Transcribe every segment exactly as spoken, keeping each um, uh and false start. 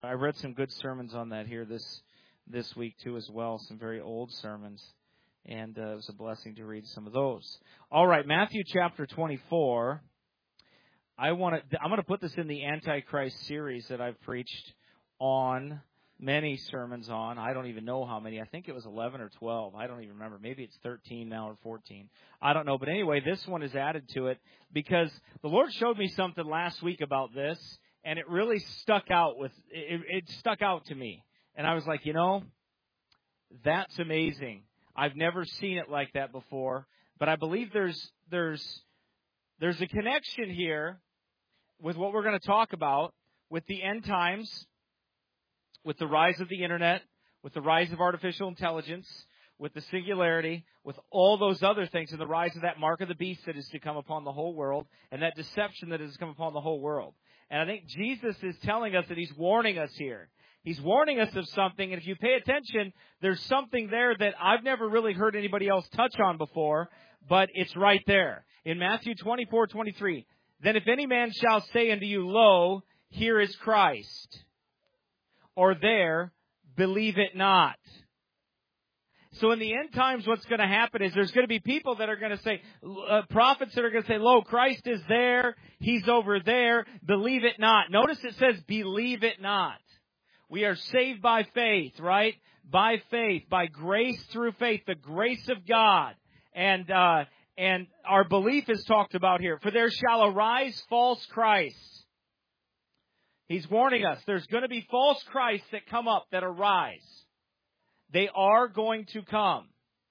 I read some good sermons on that here this this week too as well, some very old sermons, and uh, it was a blessing to read some of those. All right, Matthew chapter twenty-four. I want to. I'm going to put this in the Antichrist series that I've preached on, many sermons on. I don't even know how many. I think it was eleven or twelve. I don't even remember. Maybe it's thirteen now or fourteen. I don't know. But anyway, this one is added to it because the Lord showed me something last week about this, and it really stuck out with it, it stuck out to me. And I was like, you know, that's amazing. I've never seen it like that before. But I believe there's there's there's a connection here with what we're going to talk about with the end times, with the rise of the internet, with the rise of artificial intelligence, with the singularity, with all those other things, and the rise of that mark of the beast that is to come upon the whole world, and that deception that has come upon the whole world. And I think Jesus is telling us that he's warning us here. He's warning us of something, and if you pay attention, there's something there that I've never really heard anybody else touch on before, but it's right there. In Matthew twenty-four twenty-three, then if any man shall say unto you, Lo, here is Christ, or there, believe it not. So in the end times, what's going to happen is there's going to be people that are going to say, uh, prophets that are going to say, Lo, Christ is there, he's over there, believe it not. Notice it says, believe it not. We are saved by faith, right? By faith, by grace through faith, the grace of God. And, uh, and our belief is talked about here. For there shall arise false Christs. He's warning us. There's going to be false Christs that come up, that arise. They are going to come.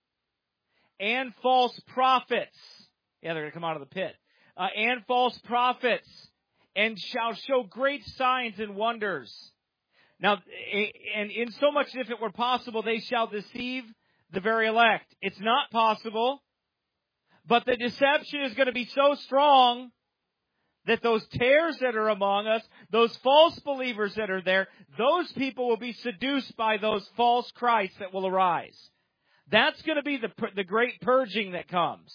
And false prophets. Yeah, they're going to come out of the pit. Uh, and false prophets. And shall show great signs and wonders. Now, and in so much if it were possible, they shall deceive the very elect. It's not possible. But the deception is going to be so strong that those tares that are among us, those false believers that are there, those people will be seduced by those false Christs that will arise. That's going to be the, the great purging that comes.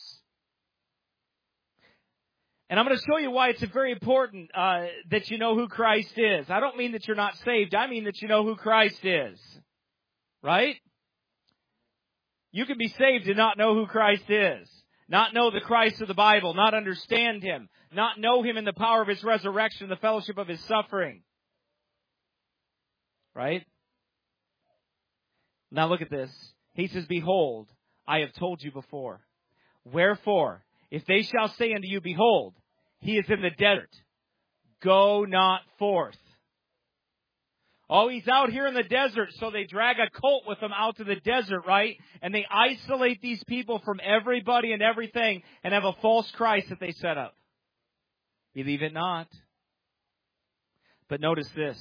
And I'm going to show you why it's very important uh, that you know who Christ is. I don't mean that you're not saved. I mean that you know who Christ is. Right? You can be saved and not know who Christ is. Not know the Christ of the Bible. Not understand him. Not know him in the power of his resurrection, the fellowship of his suffering. Right? Now look at this. He says, Behold, I have told you before. Wherefore, if they shall say unto you, Behold, he is in the desert, go not forth. Oh, he's out here in the desert, so they drag a colt with them out to the desert, right? And they isolate these people from everybody and everything and have a false Christ that they set up. Believe it not. But notice this.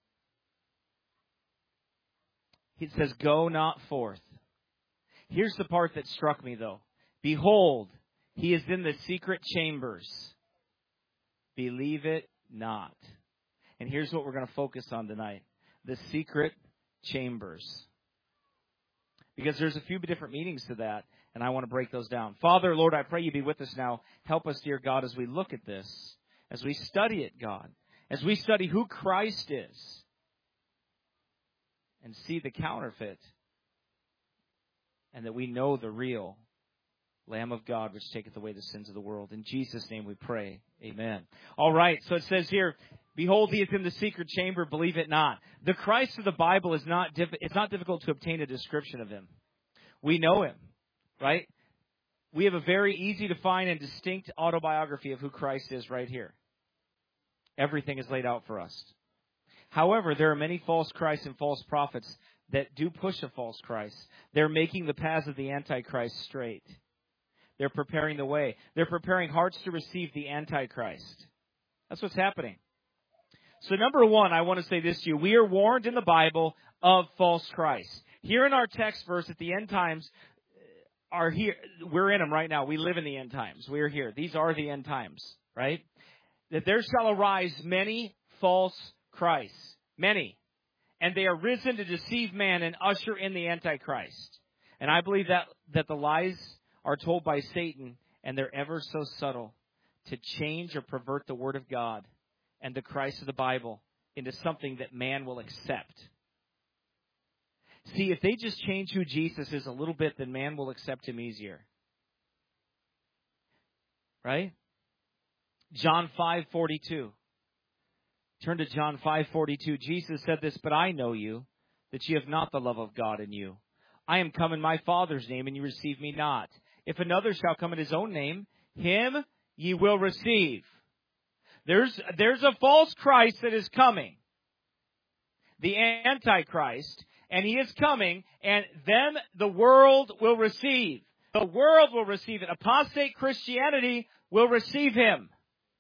It says, go not forth. Here's the part that struck me, though. Behold, he is in the secret chambers. Believe it not. And here's what we're going to focus on tonight. The secret chambers. Because there's a few different meanings to that, and I want to break those down. Father, Lord, I pray you be with us now. Help us, dear God, as we look at this, as we study it, God, as we study who Christ is, and see the counterfeit, and that we know the real Lamb of God, which taketh away the sins of the world. In Jesus' name we pray. Amen. All right, so it says here, Behold, he is in the secret chamber, believe it not. The Christ of the Bible is not, diff- it's not difficult to obtain a description of him. We know him, right? We have a very easy to find and distinct autobiography of who Christ is right here. Everything is laid out for us. However, there are many false Christs and false prophets that do push a false Christ. They're making the paths of the Antichrist straight. They're preparing the way. They're preparing hearts to receive the Antichrist. That's what's happening. So number one, I want to say this to you. We are warned in the Bible of false Christ. Here in our text verse at the end times, are here. We're in them right now. We live in the end times. We are here. These are the end times, right? That there shall arise many false Christs. Many. And they are risen to deceive man and usher in the Antichrist. And I believe that, that the lies are told by Satan, and they're ever so subtle, to change or pervert the Word of God and the Christ of the Bible into something that man will accept. See, if they just change who Jesus is a little bit, then man will accept him easier. Right? John five forty-two. Turn to John five forty-two. Jesus said this, "But I know you, that ye have not the love of God in you. I am come in my Father's name, and you receive me not. If another shall come in his own name, him ye will receive." There's, there's a false Christ that is coming. The Antichrist. And he is coming, and them the world will receive. The world will receive it. Apostate Christianity will receive him.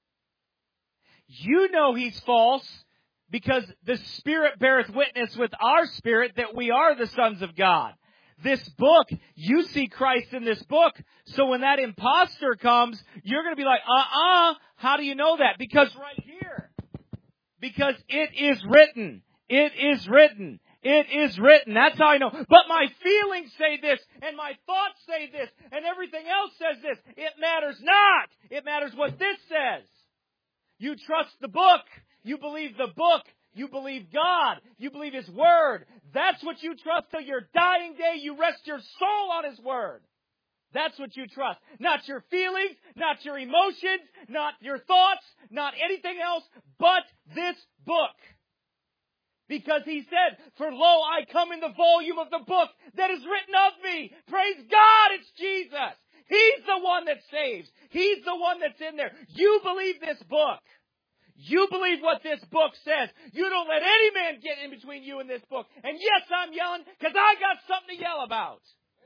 You know he's false because the Spirit beareth witness with our spirit that we are the sons of God. This book, you see Christ in this book. So when that imposter comes, you're going to be like, uh-uh, how do you know that? Because right here. Because it is written. It is written. It is written. That's how I know. But my feelings say this, and my thoughts say this, and everything else says this. It matters not. It matters what this says. You trust the book. You believe the book. You believe God. You believe His Word. That's what you trust till your dying day. You rest your soul on His Word. That's what you trust. Not your feelings, not your emotions, not your thoughts, not anything else but this book. Because he said, "For lo, I come in the volume of the book that is written of me." Praise God, it's Jesus. He's the one that saves. He's the one that's in there. You believe this book. You believe what this book says. You don't let any man get in between you and this book. And yes, I'm yelling because I got something to yell about.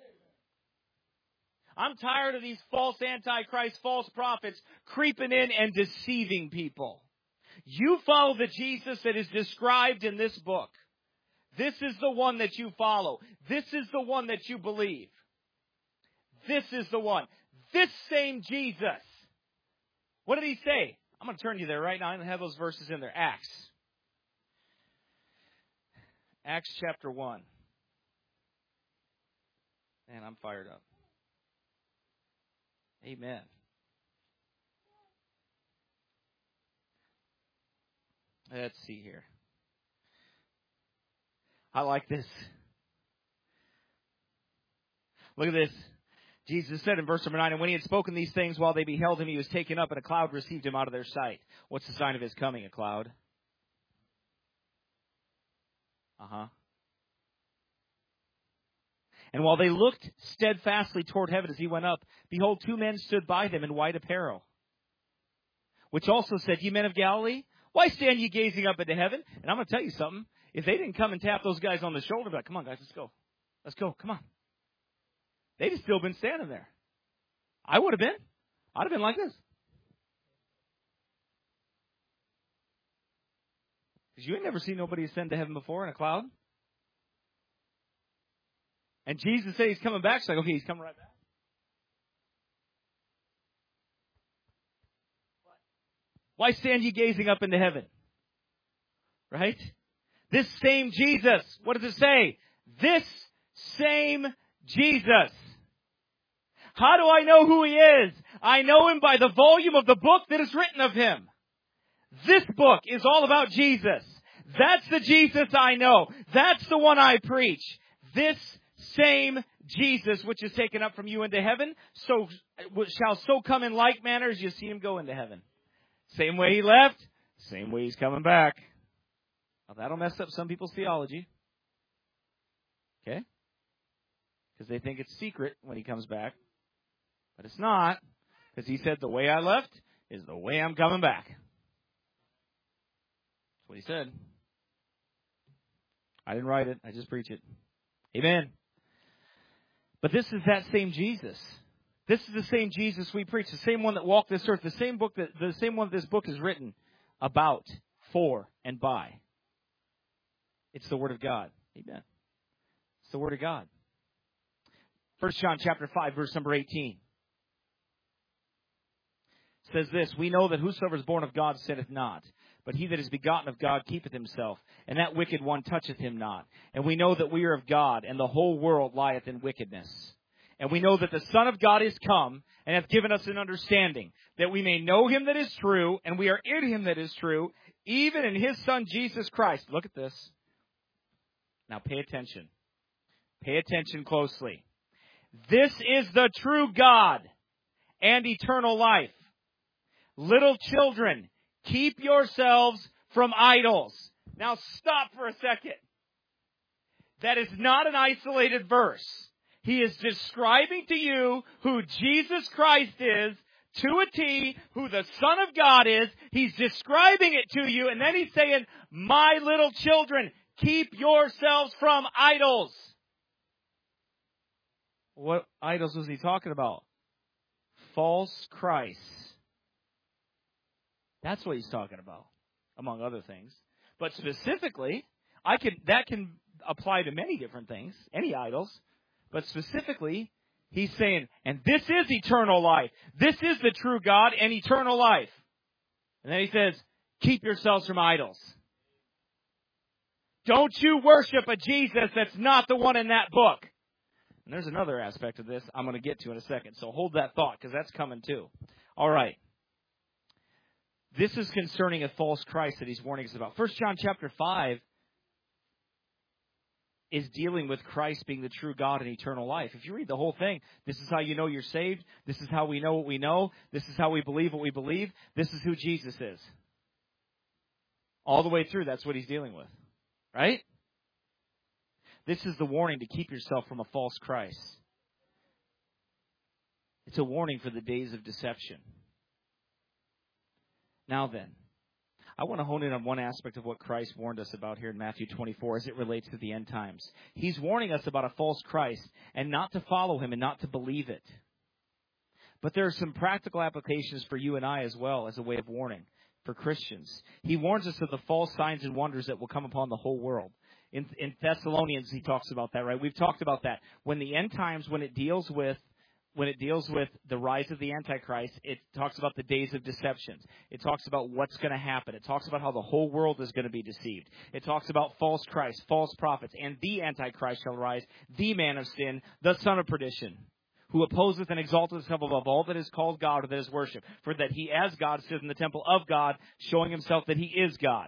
I'm tired of these false antichrist, false prophets creeping in and deceiving people. You follow the Jesus that is described in this book. This is the one that you follow. This is the one that you believe. This is the one. This same Jesus. What did he say? I'm going to turn you there right now. I don't have those verses in there. Acts. Acts chapter one. Man, I'm fired up. Amen. Let's see here. I like this. Look at this. Jesus said in verse number nine, "And when he had spoken these things while they beheld him, he was taken up, and a cloud received him out of their sight." What's the sign of his coming? A cloud. Uh-huh. "And while they looked steadfastly toward heaven as he went up, behold, two men stood by them in white apparel, which also said, Ye men of Galilee, why stand ye gazing up into heaven?" And I'm going to tell you something. If they didn't come and tap those guys on the shoulder, be like, "Come on, guys, let's go. Let's go. Come on." They'd have still been standing there. I would have been. I'd have been like this. Because you ain't never seen nobody ascend to heaven before in a cloud. And Jesus said he's coming back. It's like, okay, he's coming right back. Why stand ye gazing up into heaven? Right? This same Jesus. What does it say? This same Jesus. How do I know who he is? I know him by the volume of the book that is written of him. This book is all about Jesus. That's the Jesus I know. That's the one I preach. This same Jesus, which is taken up from you into heaven, so shall so come in like manner as you see him go into heaven. Same way he left, same way he's coming back. Now that'll mess up some people's theology. Okay? Because they think it's secret when he comes back. But it's not. Because he said the way I left is the way I'm coming back. That's what he said. I didn't write it. I just preach it. Amen. But this is that same Jesus. This is the same Jesus we preach. The same one that walked this earth. The same book that the same one this book is written about, for, and by. It's the Word of God. Amen. It's the Word of God. First John chapter five, verse number eighteen. Says this, "We know that whosoever is born of God sinneth not, but he that is begotten of God keepeth himself, and that wicked one toucheth him not. And we know that we are of God, and the whole world lieth in wickedness. And we know that the Son of God is come, and hath given us an understanding, that we may know him that is true, and we are in him that is true, even in His Son, Jesus Christ. Look at this. Now pay attention. Pay attention closely. This is the true God and eternal life. Little children, keep yourselves from idols. Now stop for a second. That is not an isolated verse. He is describing to you who Jesus Christ is, to a T, who the Son of God is. He's describing it to you, and then He's saying, my little children, keep yourselves from idols. What idols was He talking about? False Christ. That's what He's talking about, among other things. But specifically, I can that can apply to many different things, any idols. But specifically, He's saying, and this is eternal life. This is the true God and eternal life. And then He says, keep yourselves from idols. Don't you worship a Jesus that's not the one in that book. And there's another aspect of this I'm going to get to in a second. So hold that thought, because that's coming too. All right. This is concerning a false Christ that He's warning us about. First John chapter five is dealing with Christ being the true God and eternal life. If you read the whole thing, this is how you know you're saved. This is how we know what we know. This is how we believe what we believe. This is who Jesus is. All the way through, that's what He's dealing with. Right? This is the warning to keep yourself from a false Christ. It's a warning for the days of deception. Now then, I want to hone in on one aspect of what Christ warned us about here in Matthew twenty-four as it relates to the end times. He's warning us about a false Christ and not to follow Him and not to believe it. But there are some practical applications for you and I as well as a way of warning for Christians. He warns us of the false signs and wonders that will come upon the whole world. In, in Thessalonians, he talks about that, right? We've talked about that. When the end times, when it deals with When it deals with the rise of the Antichrist, it talks about the days of deceptions. It talks about what's going to happen. It talks about how the whole world is going to be deceived. It talks about false Christ, false prophets, and the Antichrist shall rise, the man of sin, the son of perdition, who opposeth and exalteth himself above all that is called God or that is worshipped, for that he as God sits in the temple of God, showing himself that he is God.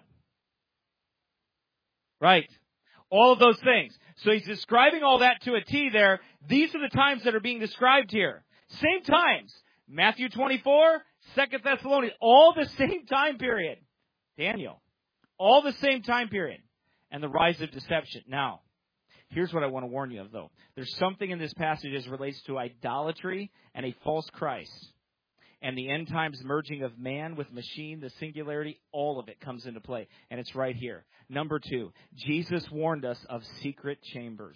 Right? All of those things. So he's describing all that to a T there. These are the times that are being described here. Same times. Matthew twenty-four, Second Thessalonians, all the same time period. Daniel, all the same time period. And the rise of deception. Now, here's what I want to warn you of, though. There's something in this passage as relates to idolatry and a false Christ. And the end times merging of man with machine, the singularity, all of it comes into play. And it's right here. Number two, Jesus warned us of secret chambers.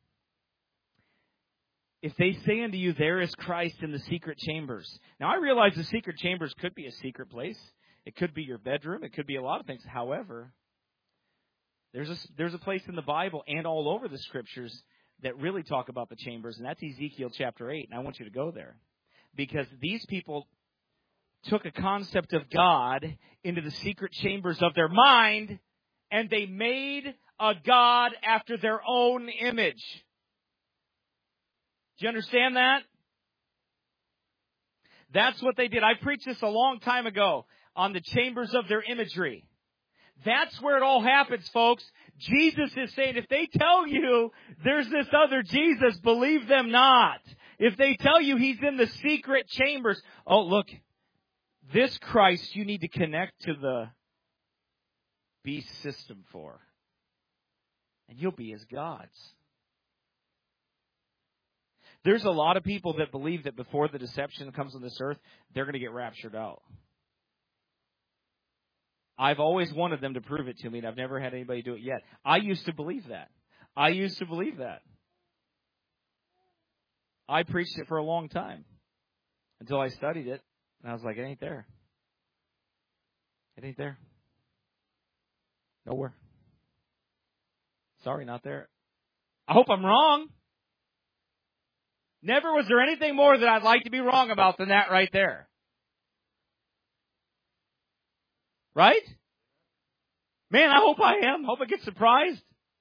If they say unto you, there is Christ in the secret chambers. Now, I realize the secret chambers could be a secret place. It could be your bedroom. It could be a lot of things. However, there's a, there's a place in the Bible and all over the Scriptures that really talk about the chambers, and that's Ezekiel chapter eight. And I want you to go there. Because these people took a concept of God into the secret chambers of their mind, and they made a God after their own image. Do you understand that? That's what they did. I preached this a long time ago on the chambers of their imagery. That's where it all happens, folks. Jesus is saying, if they tell you there's this other Jesus, believe them not. If they tell you he's in the secret chambers, oh, look, this Christ you need to connect to the beast system for. And you'll be his gods. There's a lot of people that believe that before the deception comes on this earth, they're going to get raptured out. I've always wanted them to prove it to me, and I've never had anybody do it yet. I used to believe that. I used to believe that. I preached it for a long time until I studied it, and I was like, it ain't there. It ain't there. Nowhere. Sorry, not there. I hope I'm wrong. Never was there anything more that I'd like to be wrong about than that right there. Right? Man, I hope I am. Hope I get surprised.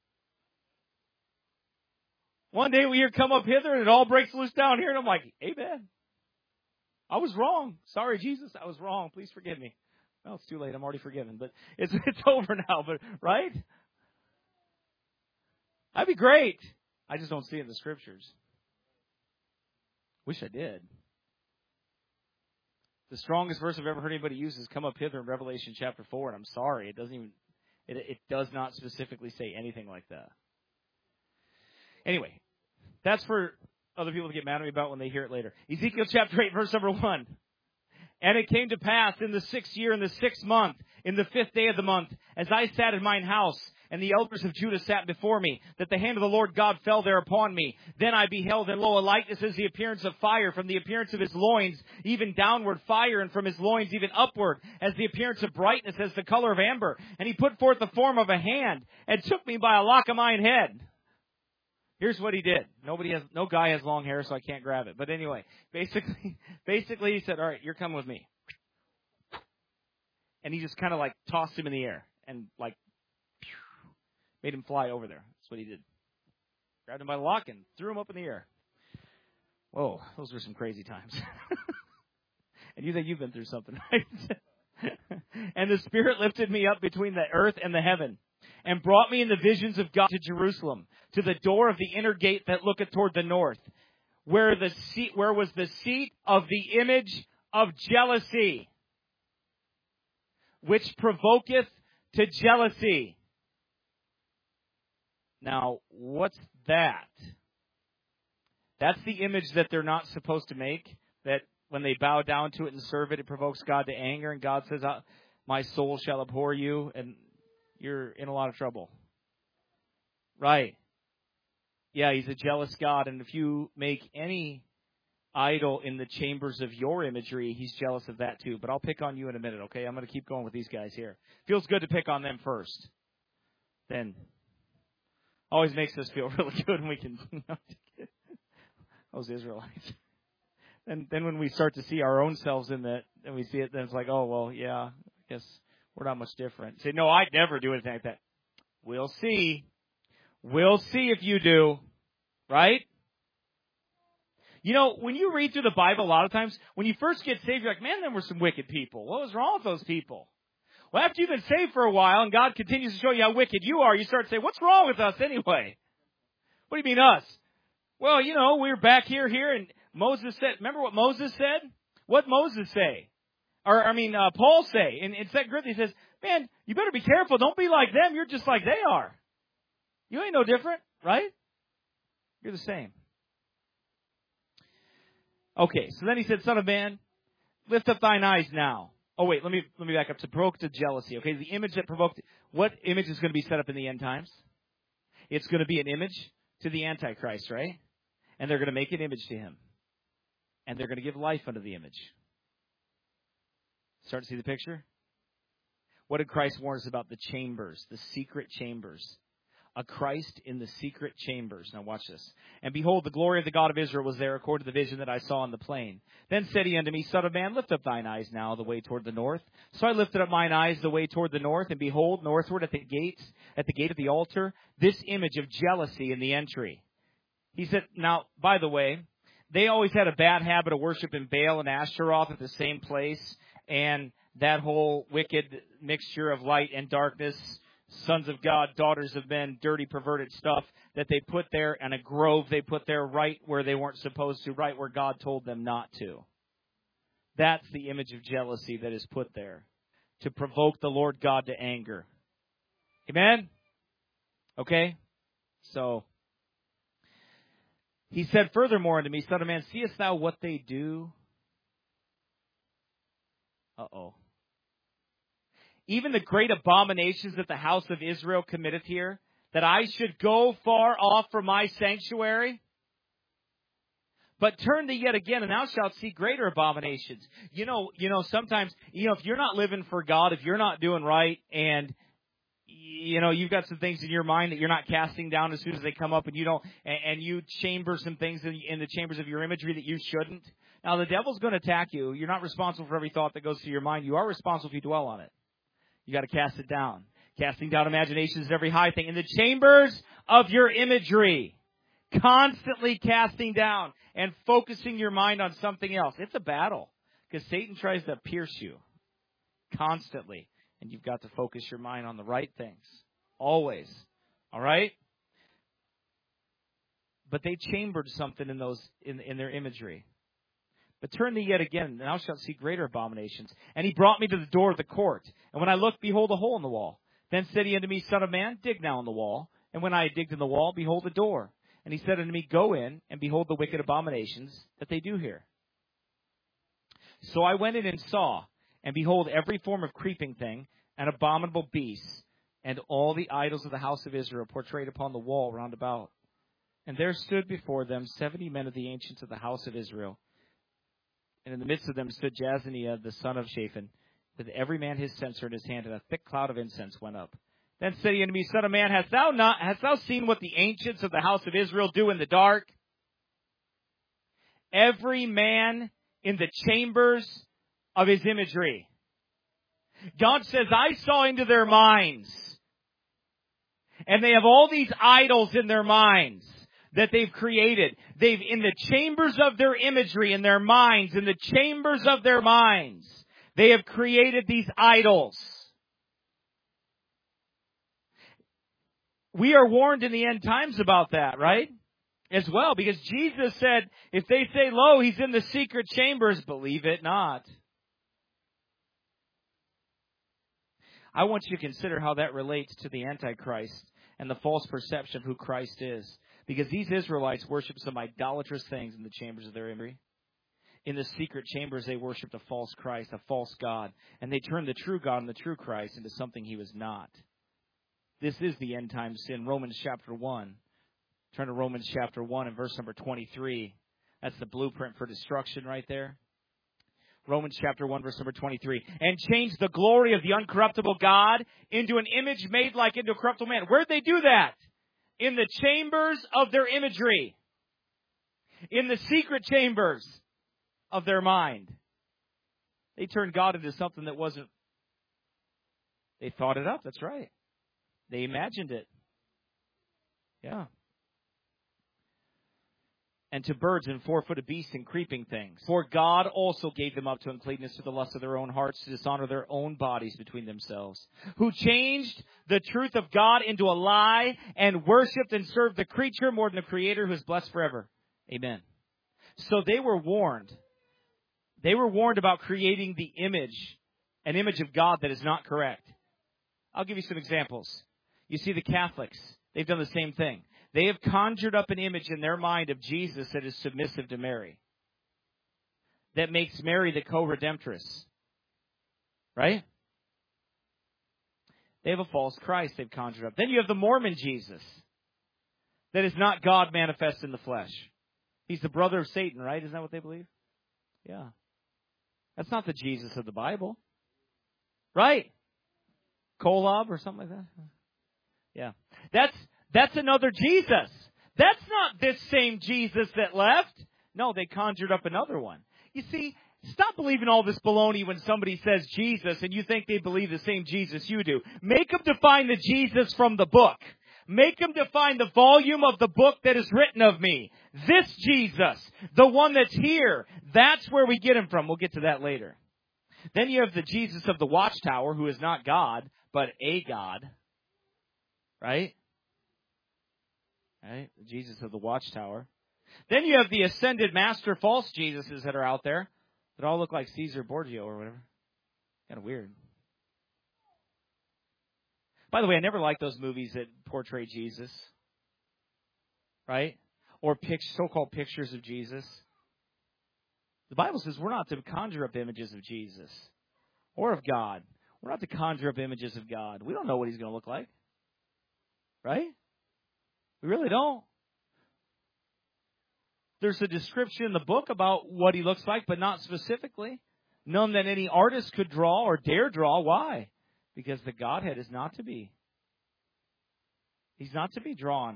One day we hear come up hither and it all breaks loose down here, and I'm like, amen. I was wrong. Sorry, Jesus, I was wrong. Please forgive me. Well, it's too late. I'm already forgiven. But it's it's over now. But right? That'd be great. I just don't see it in the Scriptures. Wish I did. The strongest verse I've ever heard anybody use is come up hither in Revelation chapter four, and I'm sorry, it doesn't even it, it does not specifically say anything like that. Anyway, that's for other people to get mad at me about when they hear it later. Ezekiel chapter eight, verse number one. And it came to pass in the sixth year, in the sixth month, in the fifth day of the month, as I sat in mine house, and the elders of Judah sat before me, that the hand of the Lord God fell there upon me. Then I beheld, and lo, a likeness as the appearance of fire, from the appearance of his loins, even downward fire, and from his loins even upward, as the appearance of brightness, as the color of amber. And he put forth the form of a hand, and took me by a lock of mine head. Here's what he did. Nobody has, no guy has long hair, so I can't grab it. But anyway, basically, basically he said, all right, you're coming with me. And he just kind of like tossed him in the air and like made him fly over there. That's what he did. Grabbed him by the lock and threw him up in the air. Whoa, those were some crazy times. And you think you've been through something, right? And the Spirit lifted me up between the earth and the heaven, and brought me in the visions of God to Jerusalem, to the door of the inner gate that looketh toward the north, where the seat, where was the seat of the image of jealousy, which provoketh to jealousy. Now, what's that? That's the image that they're not supposed to make, that when they bow down to it and serve it, it provokes God to anger, and God says, my soul shall abhor you, and you're in a lot of trouble. Right. Yeah, he's a jealous God, and if you make any idol in the chambers of your imagery, he's jealous of that too. But I'll pick on you in a minute, okay? I'm going to keep going with these guys here. Feels good to pick on them first. Then always makes us feel really good when we can, you know, those Israelites. And then when we start to see our own selves in that, and we see it, then it's like, oh, well, yeah, I guess we're not much different. Say, no, I'd never do anything like that. We'll see. We'll see if you do. Right? You know, when you read through the Bible, a lot of times, when you first get saved, you're like, man, there were some wicked people. What was wrong with those people? Well, after you've been saved for a while, and God continues to show you how wicked you are, you start to say, what's wrong with us anyway? What do you mean us? Well, you know, we were back here, here, and Moses said, remember what Moses said? What Moses say? Or, I mean, uh, Paul say, in, in Second Corinthians, he says, man, you better be careful. Don't be like them. You're just like they are. You ain't no different, right? You're the same. Okay, so then he said, son of man, lift up thine eyes now. Oh, wait, let me let me back up to provoke to jealousy. Okay, the image that provoked, what image is going to be set up in the end times? It's going to be an image to the Antichrist, right? And they're going to make an image to him. And they're going to give life unto the image. Start to see the picture? What did Christ warn us about? The chambers, the secret chambers. A Christ in the secret chambers. Now watch this. And behold, the glory of the God of Israel was there, according to the vision that I saw in the plain. Then said he unto me, Son of man, lift up thine eyes now the way toward the north. So I lifted up mine eyes the way toward the north, and behold, northward at the gates, at the gate of the altar, this image of jealousy in the entry. He said, now, by the way, they always had a bad habit of worshiping Baal and Ashtaroth at the same place, and that whole wicked mixture of light and darkness, sons of God, daughters of men, dirty, perverted stuff that they put there, and a grove they put there right where they weren't supposed to, right where God told them not to. That's the image of jealousy that is put there, to provoke the Lord God to anger. Amen? Okay? So, he said furthermore unto me, Son of man, seest thou what they do? Uh-oh. Even the great abominations that the house of Israel committeth here, that I should go far off from my sanctuary? But turn thee yet again, and thou shalt see greater abominations. You know, you know, sometimes, you know, if you're not living for God, if you're not doing right, and, you know, you've got some things in your mind that you're not casting down as soon as they come up, and you don't, and, and you chamber some things in, in the chambers of your imagery that you shouldn't. Now, the devil's going to attack you. You're not responsible for every thought that goes through your mind. You are responsible if you dwell on it. You got to cast it down. Casting down imaginations is every high thing. In the chambers of your imagery, constantly casting down and focusing your mind on something else. It's a battle because Satan tries to pierce you. constantly. And you've got to focus your mind on the right things. Always. All right? But they chambered something in those in, in their imagery. But turn thee yet again, and thou shalt see greater abominations. And he brought me to the door of the court. And when I looked, behold, a hole in the wall. Then said he unto me, Son of man, dig now in the wall. And when I had digged in the wall, behold, a door. And he said unto me, Go in, and behold the wicked abominations that they do here. So I went in and saw, and behold, every form of creeping thing, and abominable beasts, and all the idols of the house of Israel portrayed upon the wall round about. And there stood before them seventy men of the ancients of the house of Israel. And in the midst of them stood Jazaniah, the son of Shaphan, with every man his censer in his hand, and a thick cloud of incense went up. Then said he unto me, Son of man, hast thou not, hast thou seen what the ancients of the house of Israel do in the dark? Every man in the chambers of his imagery. God says, I saw into their minds. And they have all these idols in their minds that they've created. They've, in the chambers of their imagery, in their minds, in the chambers of their minds, they have created these idols. We are warned in the end times about that, right? As well, because Jesus said, if they say, lo, he's in the secret chambers, believe it not. I want you to consider how that relates to the Antichrist and the false perception of who Christ is. Because these Israelites worship some idolatrous things in the chambers of their imagery. In the secret chambers, they worshiped a false Christ, a false God. And they turned the true God and the true Christ into something he was not. This is the end time sin. Romans chapter one. Turn to Romans chapter one and verse number twenty-three. That's the blueprint for destruction right there. Romans chapter one, verse number twenty-three. And change the glory of the uncorruptible God into an image made like into a corruptible man. Where'd they do that? In the chambers of their imagery. In the secret chambers of their mind. They turned God into something that wasn't. They thought it up. That's right. They imagined it. Yeah. And to birds and four-footed beasts and creeping things. For God also gave them up to uncleanness to the lust of their own hearts, to dishonor their own bodies between themselves. Who changed the truth of God into a lie, and worshipped and served the creature more than the Creator, who is blessed forever. Amen. So they were warned. They were warned about creating the image, an image of God that is not correct. I'll give you some examples. You see the Catholics. They've done the same thing. They have conjured up an image in their mind of Jesus that is submissive to Mary. That makes Mary the co-redemptress. Right? They have a false Christ they've conjured up. Then you have the Mormon Jesus. That is not God manifest in the flesh. He's the brother of Satan, right? Isn't that what they believe? Yeah. That's not the Jesus of the Bible. Right? Kolob or something like that? Yeah. That's That's another Jesus. That's not this same Jesus that left. No, they conjured up another one. You see, stop believing all this baloney when somebody says Jesus and you think they believe the same Jesus you do. Make them define the Jesus from the book. Make them define the volume of the book that is written of me. This Jesus, the one that's here, that's where we get him from. We'll get to that later. Then you have the Jesus of the Watchtower, who is not God, but a God. Right? Right? The Jesus of the Watchtower. Then you have the ascended master false Jesuses that are out there that all look like Caesar Borgia or whatever. Kind of weird. By the way, I never liked those movies that portray Jesus. Right? Or pic- so-called pictures of Jesus. The Bible says we're not to conjure up images of Jesus or of God. We're not to conjure up images of God. We don't know what he's going to look like. Right? We really don't. There's a description in the book about what he looks like, but not specifically. None that any artist could draw or dare draw. Why? Because the Godhead is not to be. He's not to be drawn.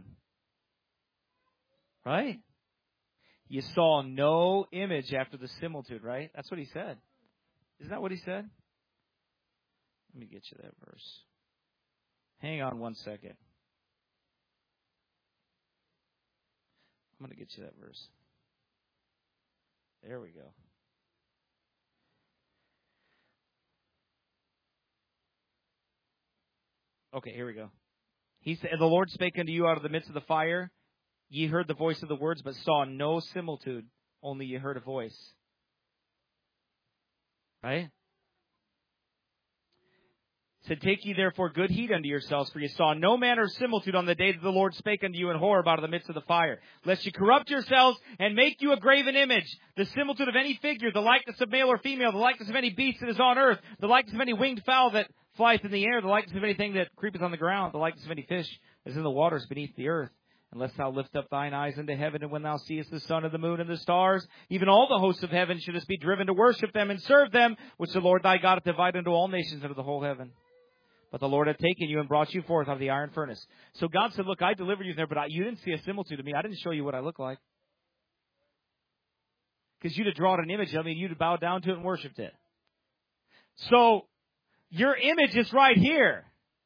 Right? You saw no image after the similitude, right? That's what he said. Isn't that what he said? Let me get you that verse. Hang on one second. I'm going to get you that verse. There we go. Okay, here we go. He said, "The Lord spake unto you out of the midst of the fire. Ye heard the voice of the words, but saw no similitude. Only ye heard a voice." Right? Said, "Take ye therefore good heed unto yourselves, for ye saw no manner of similitude on the day that the Lord spake unto you in Horeb out of the midst of the fire. Lest ye corrupt yourselves and make you a graven image, the similitude of any figure, the likeness of male or female, the likeness of any beast that is on earth, the likeness of any winged fowl that flieth in the air, the likeness of anything that creepeth on the ground, the likeness of any fish that is in the waters beneath the earth. Unless thou lift up thine eyes unto heaven, and when thou seest the sun and the moon and the stars, even all the hosts of heaven, shouldest be driven to worship them and serve them, which the Lord thy God hath divided unto all nations under the whole heaven. But the Lord hath taken you and brought you forth out of the iron furnace." So God said, "Look, I delivered you there, but I, you didn't see a similitude of me. I didn't show you what I look like. Because you'd have drawn an image of me, and you'd have bowed down to it and worshipped it. So, your image is right here.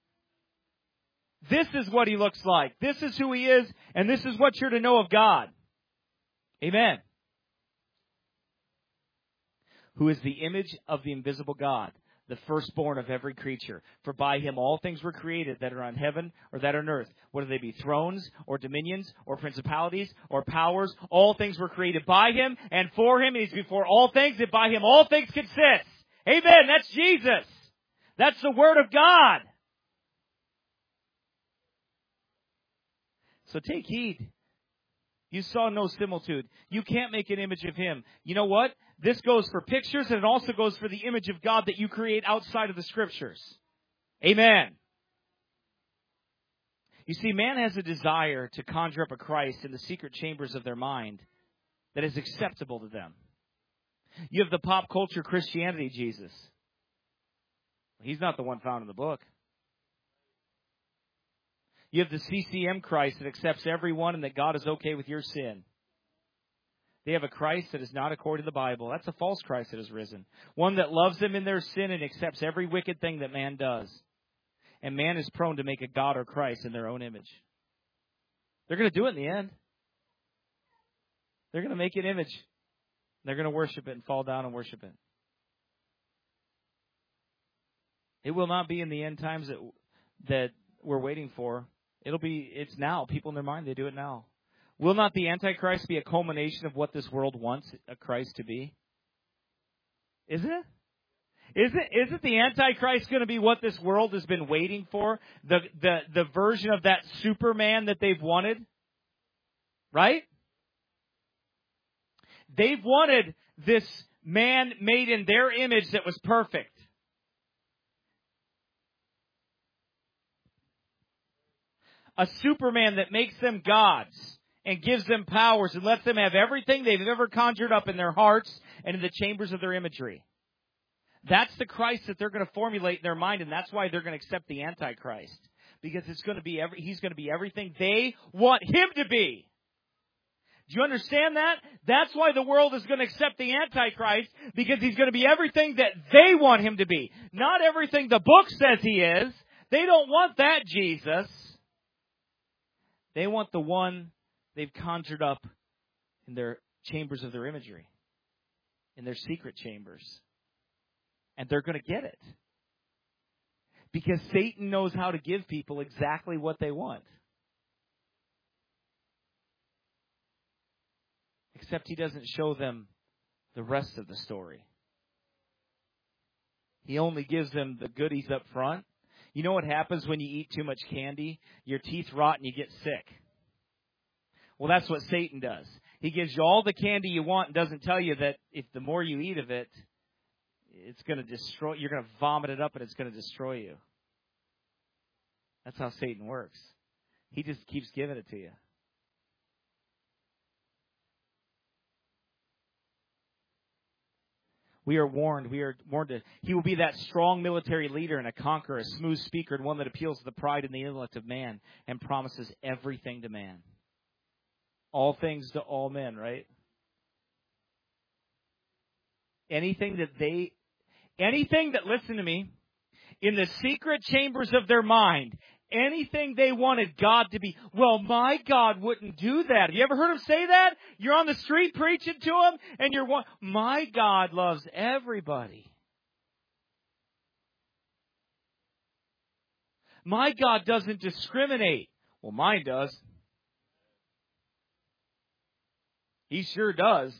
This is what he looks like. This is who he is, and this is what you're to know of God." Amen. "Who is the image of the invisible God, the firstborn of every creature. For by him all things were created that are on heaven or that are on earth, whether they be thrones or dominions or principalities or powers. All things were created by him and for him. And he's before all things, and by him all things consist." Amen. That's Jesus. That's the Word of God. So take heed. You saw no similitude. You can't make an image of him. You know what? This goes for pictures, and it also goes for the image of God that you create outside of the Scriptures. Amen. You see, man has a desire to conjure up a Christ in the secret chambers of their mind that is acceptable to them. You have the pop culture Christianity Jesus. He's not the one found in the book. You have the C C M Christ that accepts everyone and that God is okay with your sin. They have a Christ that is not according to the Bible. That's a false Christ that has risen. One that loves them in their sin and accepts every wicked thing that man does. And man is prone to make a God or Christ in their own image. They're going to do it in the end. They're going to make an image. They're going to worship it and fall down and worship it. It will not be in the end times that that we're waiting for. It'll be, it's now. People in their mind, they do it now. Will not the Antichrist be a culmination of what this world wants a Christ to be? Is it? Is it, isn't the Antichrist going to be what this world has been waiting for? The, the, the version of that Superman that they've wanted? Right? They've wanted this man made in their image that was perfect. A Superman that makes them gods and gives them powers and lets them have everything they've ever conjured up in their hearts and in the chambers of their imagery. That's the Christ that they're going to formulate in their mind, and that's why they're going to accept the Antichrist. Because it's going to be every, he's going to be everything they want him to be. Do you understand that? That's why the world is going to accept the Antichrist, because he's going to be everything that they want him to be. Not everything the book says he is. They don't want that Jesus. They want the one they've conjured up in their chambers of their imagery, in their secret chambers. And they're going to get it. Because Satan knows how to give people exactly what they want. Except he doesn't show them the rest of the story. He only gives them the goodies up front. You know what happens when you eat too much candy? Your teeth rot and you get sick. Well, that's what Satan does. He gives you all the candy you want and doesn't tell you that if the more you eat of it, it's going to destroy, you're going to vomit it up and it's going to destroy you. That's how Satan works. He just keeps giving it to you. We are warned. We are warned that he will be that strong military leader and a conqueror, a smooth speaker, and one that appeals to the pride and the intellect of man and promises everything to man. All things to all men, right? Anything that they, anything that, listen to me, in the secret chambers of their mind, anything they wanted God to be, well, my God wouldn't do that. Have you ever heard him say that? You're on the street preaching to him, and you're, my God loves everybody. My God doesn't discriminate. Well, mine does. He sure does.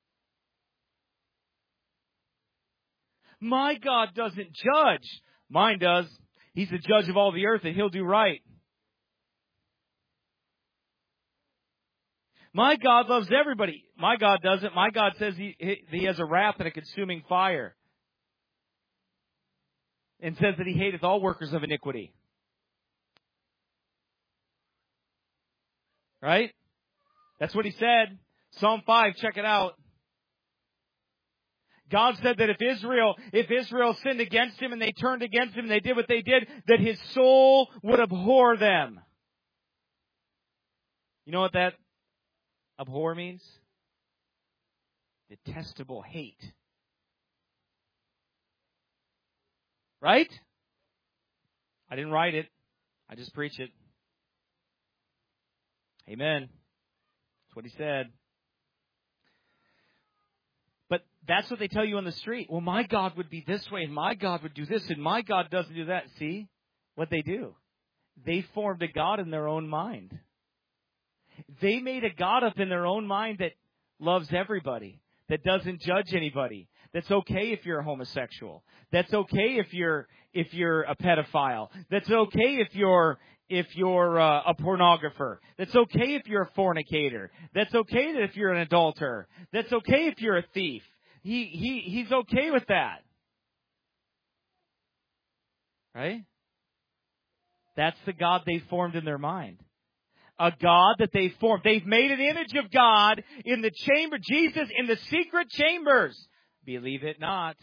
My God doesn't judge. Mine does. He's the judge of all the earth, and He'll do right. My God loves everybody. My God doesn't. My God says He, he has a wrath and a consuming fire. And says that He hateth all workers of iniquity. Right? That's what He said. Psalm five, check it out. God said that if Israel, if Israel sinned against Him and they turned against Him and they did what they did, that His soul would abhor them. You know what that abhor means? Detestable hate. Right? I didn't write it. I just preach it. Amen. That's what He said. But that's what they tell you on the street. Well, my God would be this way, and my God would do this, and my God doesn't do that. See what they do? They formed a God in their own mind. They made a God up in their own mind that loves everybody, that doesn't judge anybody, that's okay if you're a homosexual, that's okay if you're if you're a pedophile, that's okay if you're if you're uh, a pornographer, that's okay if you're a fornicator, that's okay if you're an adulterer, that's okay if you're a thief. He he he's okay with that. Right? That's the God they formed in their mind. A God that they formed. They've made an image of God in the chamber, Jesus in the secret chambers. Believe it not.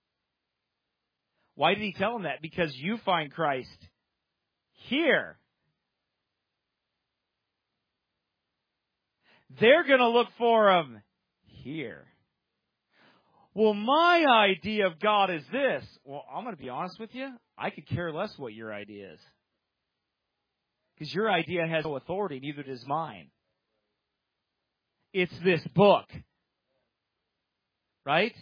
Why did He tell them that? Because you find Christ here. They're going to look for Him here. Well, my idea of God is this. Well, I'm going to be honest with you. I could care less what your idea is. Because your idea has no authority, neither does mine. It's this book. Right?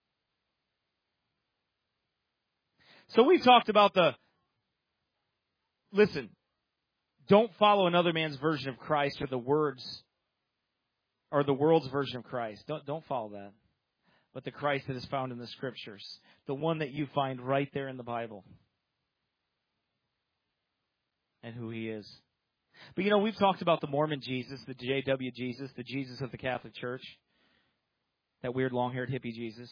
So we talked about the, listen, don't follow another man's version of Christ or the words, or the world's version of Christ. Don't, don't follow that. But the Christ that is found in the Scriptures. The one that you find right there in the Bible. And who He is. But you know, we've talked about the Mormon Jesus, the J W Jesus, the Jesus of the Catholic Church. That weird long-haired hippie Jesus.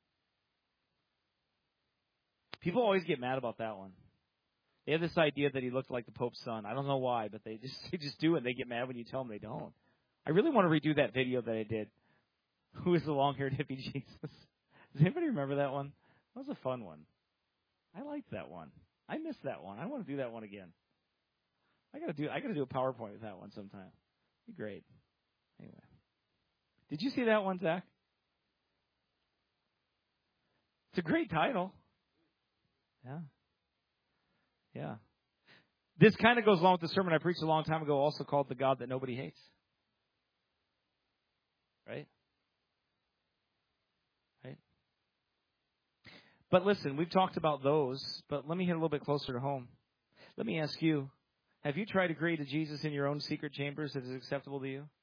People always get mad about that one. They have this idea that he looked like the Pope's son. I don't know why, but they just they just do it. They get mad when you tell them they don't. I really want to redo that video that I did. Who is the long-haired hippie Jesus? Does anybody remember that one? That was a fun one. I liked that one. I missed that one. I want to do that one again. I gotta do I gotta do a PowerPoint with that one sometime. It'd be great. Anyway. Did you see that one, Zach? It's a great title. Yeah. Yeah. This kind of goes along with the sermon I preached a long time ago, also called The God That Nobody Hates. Right? Right? But listen, we've talked about those, but let me hit a little bit closer to home. Let me ask you, have you tried to create a Jesus in your own secret chambers that is acceptable to you?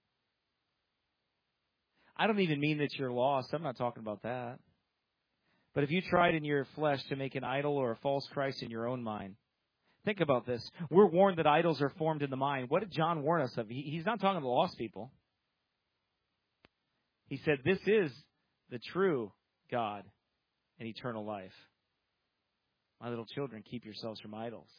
I don't even mean that you're lost. I'm not talking about that. But if you tried in your flesh to make an idol or a false Christ in your own mind, think about this. We're warned that idols are formed in the mind. What did John warn us of? He, he's not talking to the lost people. He said, this is the true God and eternal life. My little children, keep yourselves from idols.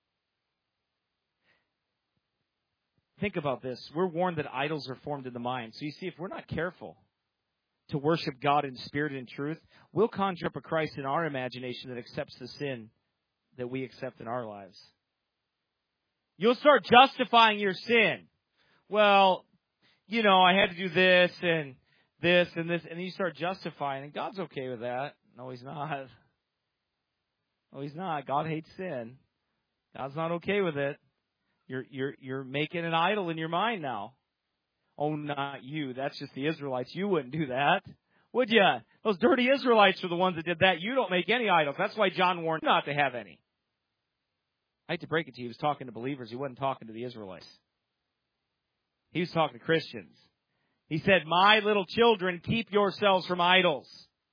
Think about this. We're warned that idols are formed in the mind. So you see, if we're not careful to worship God in spirit and truth, we'll conjure up a Christ in our imagination that accepts the sin that we accept in our lives. You'll start justifying your sin. Well, you know, I had to do this and this and this, and you start justifying, and God's okay with that. No, He's not. No, He's not. God hates sin. God's not okay with it. You're you're you're making an idol in your mind now. Oh, not you. That's just the Israelites. You wouldn't do that, would you? Those dirty Israelites are the ones that did that. You don't make any idols. That's why John warned not to have any. I hate to break it to you, he was talking to believers. He wasn't talking to the Israelites. He was talking to Christians. He said, my little children, keep yourselves from idols.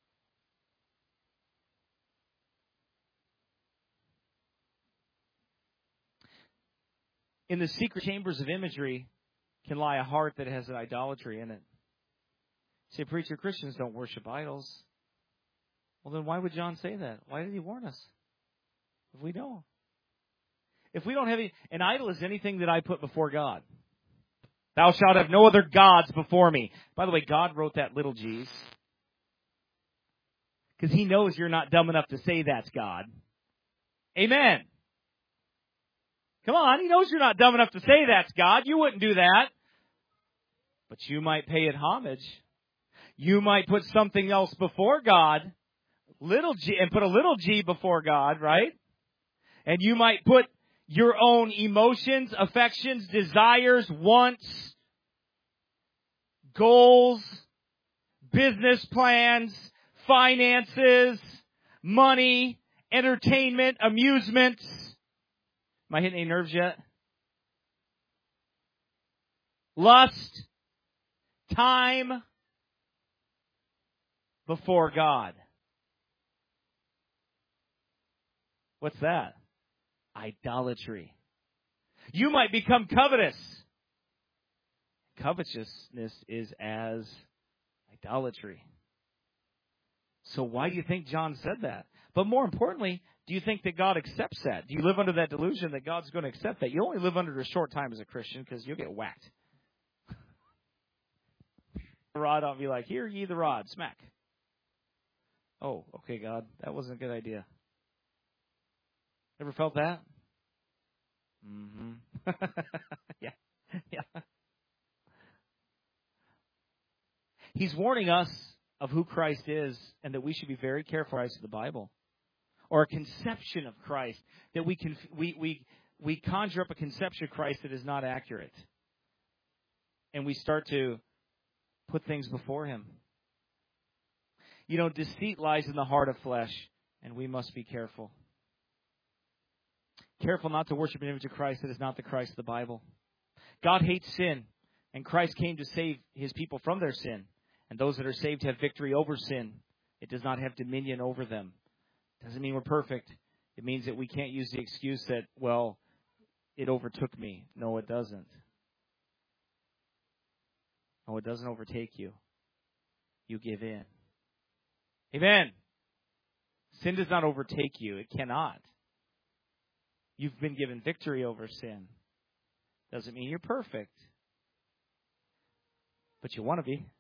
In the secret chambers of imagery can lie a heart that has an idolatry in it. Say, preacher, Christians don't worship idols. Well, then why would John say that? Why did he warn us? If we don't. If we don't have any, an idol is anything that I put before God. Thou shalt have no other gods before me. By the way, God wrote that little g's. Because he knows you're not dumb enough to say that's God. Amen. Come on, he knows you're not dumb enough to say that's God. You wouldn't do that. But you might pay it homage. You might put something else before God, little g, and put a little g before God, right? And you might put your own emotions, affections, desires, wants, goals, business plans, finances, money, entertainment, amusements. Am I hitting any nerves yet? Lust, time before God. What's that? Idolatry. You might become covetous. Covetousness is as idolatry. So why do you think John said that? But more importantly, do you think that God accepts that? Do you live under that delusion that God's going to accept that? You only live under it a short time as a Christian because you'll get whacked. The rod ought to be like, here ye the rod, smack. Oh, okay, God, that wasn't a good idea. Ever felt that? Mm-hmm. yeah, yeah. He's warning us of who Christ is and that we should be very careful of the Bible. Or a conception of Christ, that we can we, we we conjure up a conception of Christ that is not accurate. And we start to put things before him. You know, deceit lies in the heart of flesh, and we must be careful. Careful not to worship an image of Christ that is not the Christ of the Bible. God hates sin, and Christ came to save his people from their sin. And those that are saved have victory over sin. It does not have dominion over them. Doesn't mean we're perfect. It means that we can't use the excuse that, well, it overtook me. No, it doesn't. No, it doesn't overtake you. You give in. Amen. Sin does not overtake you. It cannot. You've been given victory over sin. Doesn't mean you're perfect. But you want to be.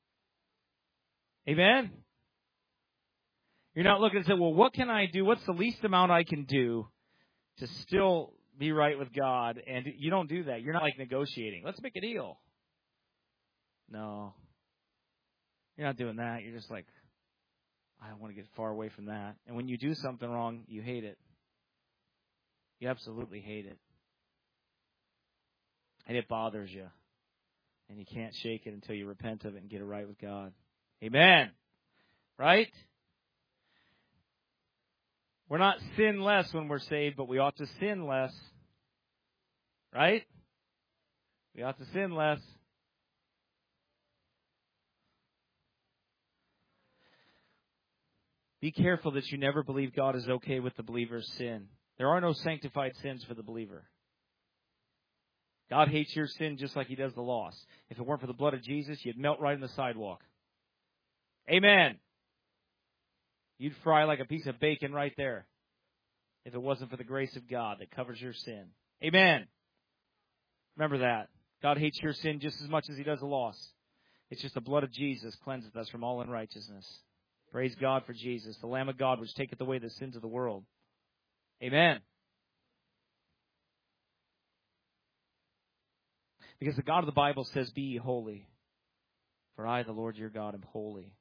Amen. You're not looking and say, well, what can I do? What's the least amount I can do to still be right with God? And you don't do that. You're not like negotiating. Let's make a deal. No. You're not doing that. You're just like, I want to get far away from that. And when you do something wrong, you hate it. You absolutely hate it. And it bothers you. And you can't shake it until you repent of it and get it right with God. Amen. Right? We're not sinless when we're saved, but we ought to sin less. Right? We ought to sin less. Be careful that you never believe God is okay with the believer's sin. There are no sanctified sins for the believer. God hates your sin just like he does the lost. If it weren't for the blood of Jesus, you'd melt right in the sidewalk. Amen. You'd fry like a piece of bacon right there if it wasn't for the grace of God that covers your sin. Amen. Remember that. God hates your sin just as much as he does the lost. It's just the blood of Jesus cleanseth us from all unrighteousness. Praise God for Jesus, the Lamb of God which taketh away the sins of the world. Amen. Because the God of the Bible says, be ye holy, for I, the Lord your God, am holy.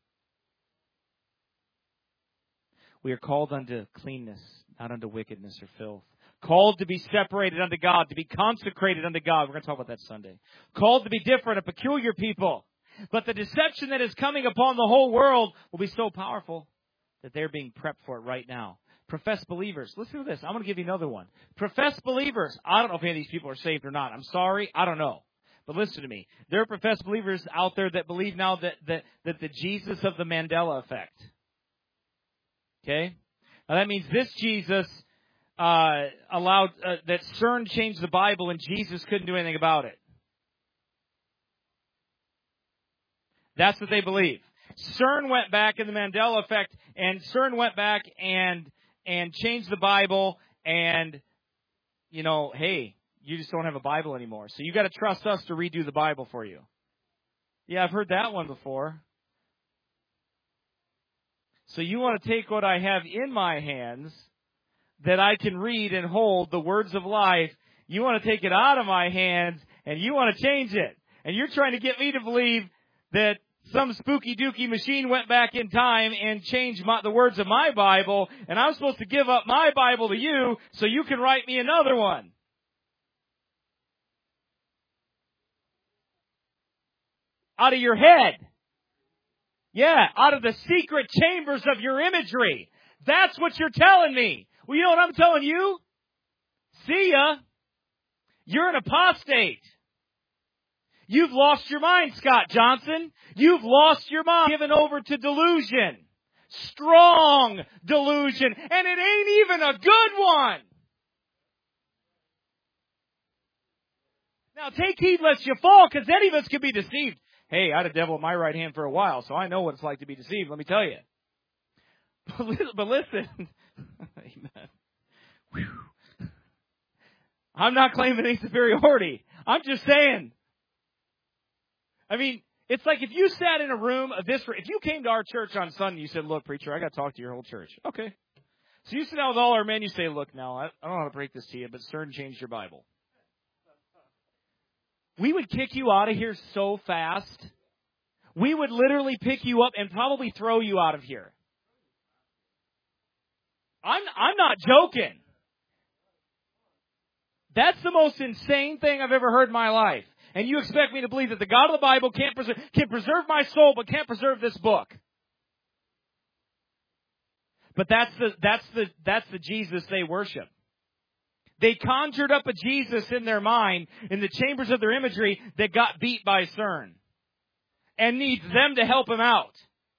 We are called unto cleanness, not unto wickedness or filth. Called to be separated unto God, to be consecrated unto God. We're going to talk about that Sunday. Called to be different, a peculiar people. But the deception that is coming upon the whole world will be so powerful that they're being prepped for it right now. Professed believers. Listen to this. I'm going to give you another one. Professed believers. I don't know if any of these people are saved or not. I'm sorry. I don't know. But listen to me. There are professed believers out there that believe now that, that, that the Jesus of the Mandela effect. Okay? Now that means this Jesus uh, allowed, uh, that CERN changed the Bible and Jesus couldn't do anything about it. That's what they believe. CERN went back in the Mandela effect, and CERN went back and and changed the Bible, and, you know, hey, you just don't have a Bible anymore. So you got to trust us to redo the Bible for you. Yeah, I've heard that one before. So you want to take what I have in my hands that I can read and hold, the words of life. You want to take it out of my hands, and you want to change it. And you're trying to get me to believe that some spooky dooky machine went back in time and changed my, the words of my Bible, and I'm supposed to give up my Bible to you so you can write me another one. Out of your head. Yeah, out of the secret chambers of your imagery. That's what you're telling me. Well, you know what I'm telling you? See ya. You're an apostate. You've lost your mind, Scott Johnson. You've lost your mind. Given over to delusion. Strong delusion. And it ain't even a good one. Now take heed lest you fall, because any of us can be deceived. Hey, I had a devil at my right hand for a while, so I know what it's like to be deceived, let me tell you. But listen, but listen. Amen. Whew. I'm not claiming any superiority. I'm just saying. I mean, it's like if you sat in a room of this, if you came to our church on Sunday, you said, look, preacher, I got to talk to your whole church. Okay. So you sit down with all our men, you say, look, now, I, I don't know how to break this to you, but CERN changed your Bible. We would kick you out of here so fast. We would literally pick you up and probably throw you out of here. I'm, I'm not joking. That's the most insane thing I've ever heard in my life. And you expect me to believe that the God of the Bible can't preserve, can preserve my soul, but can't preserve this book. But that's the, that's the, that's the Jesus they worship. They conjured up a Jesus in their mind, in the chambers of their imagery, that got beat by CERN. And needs them to help him out.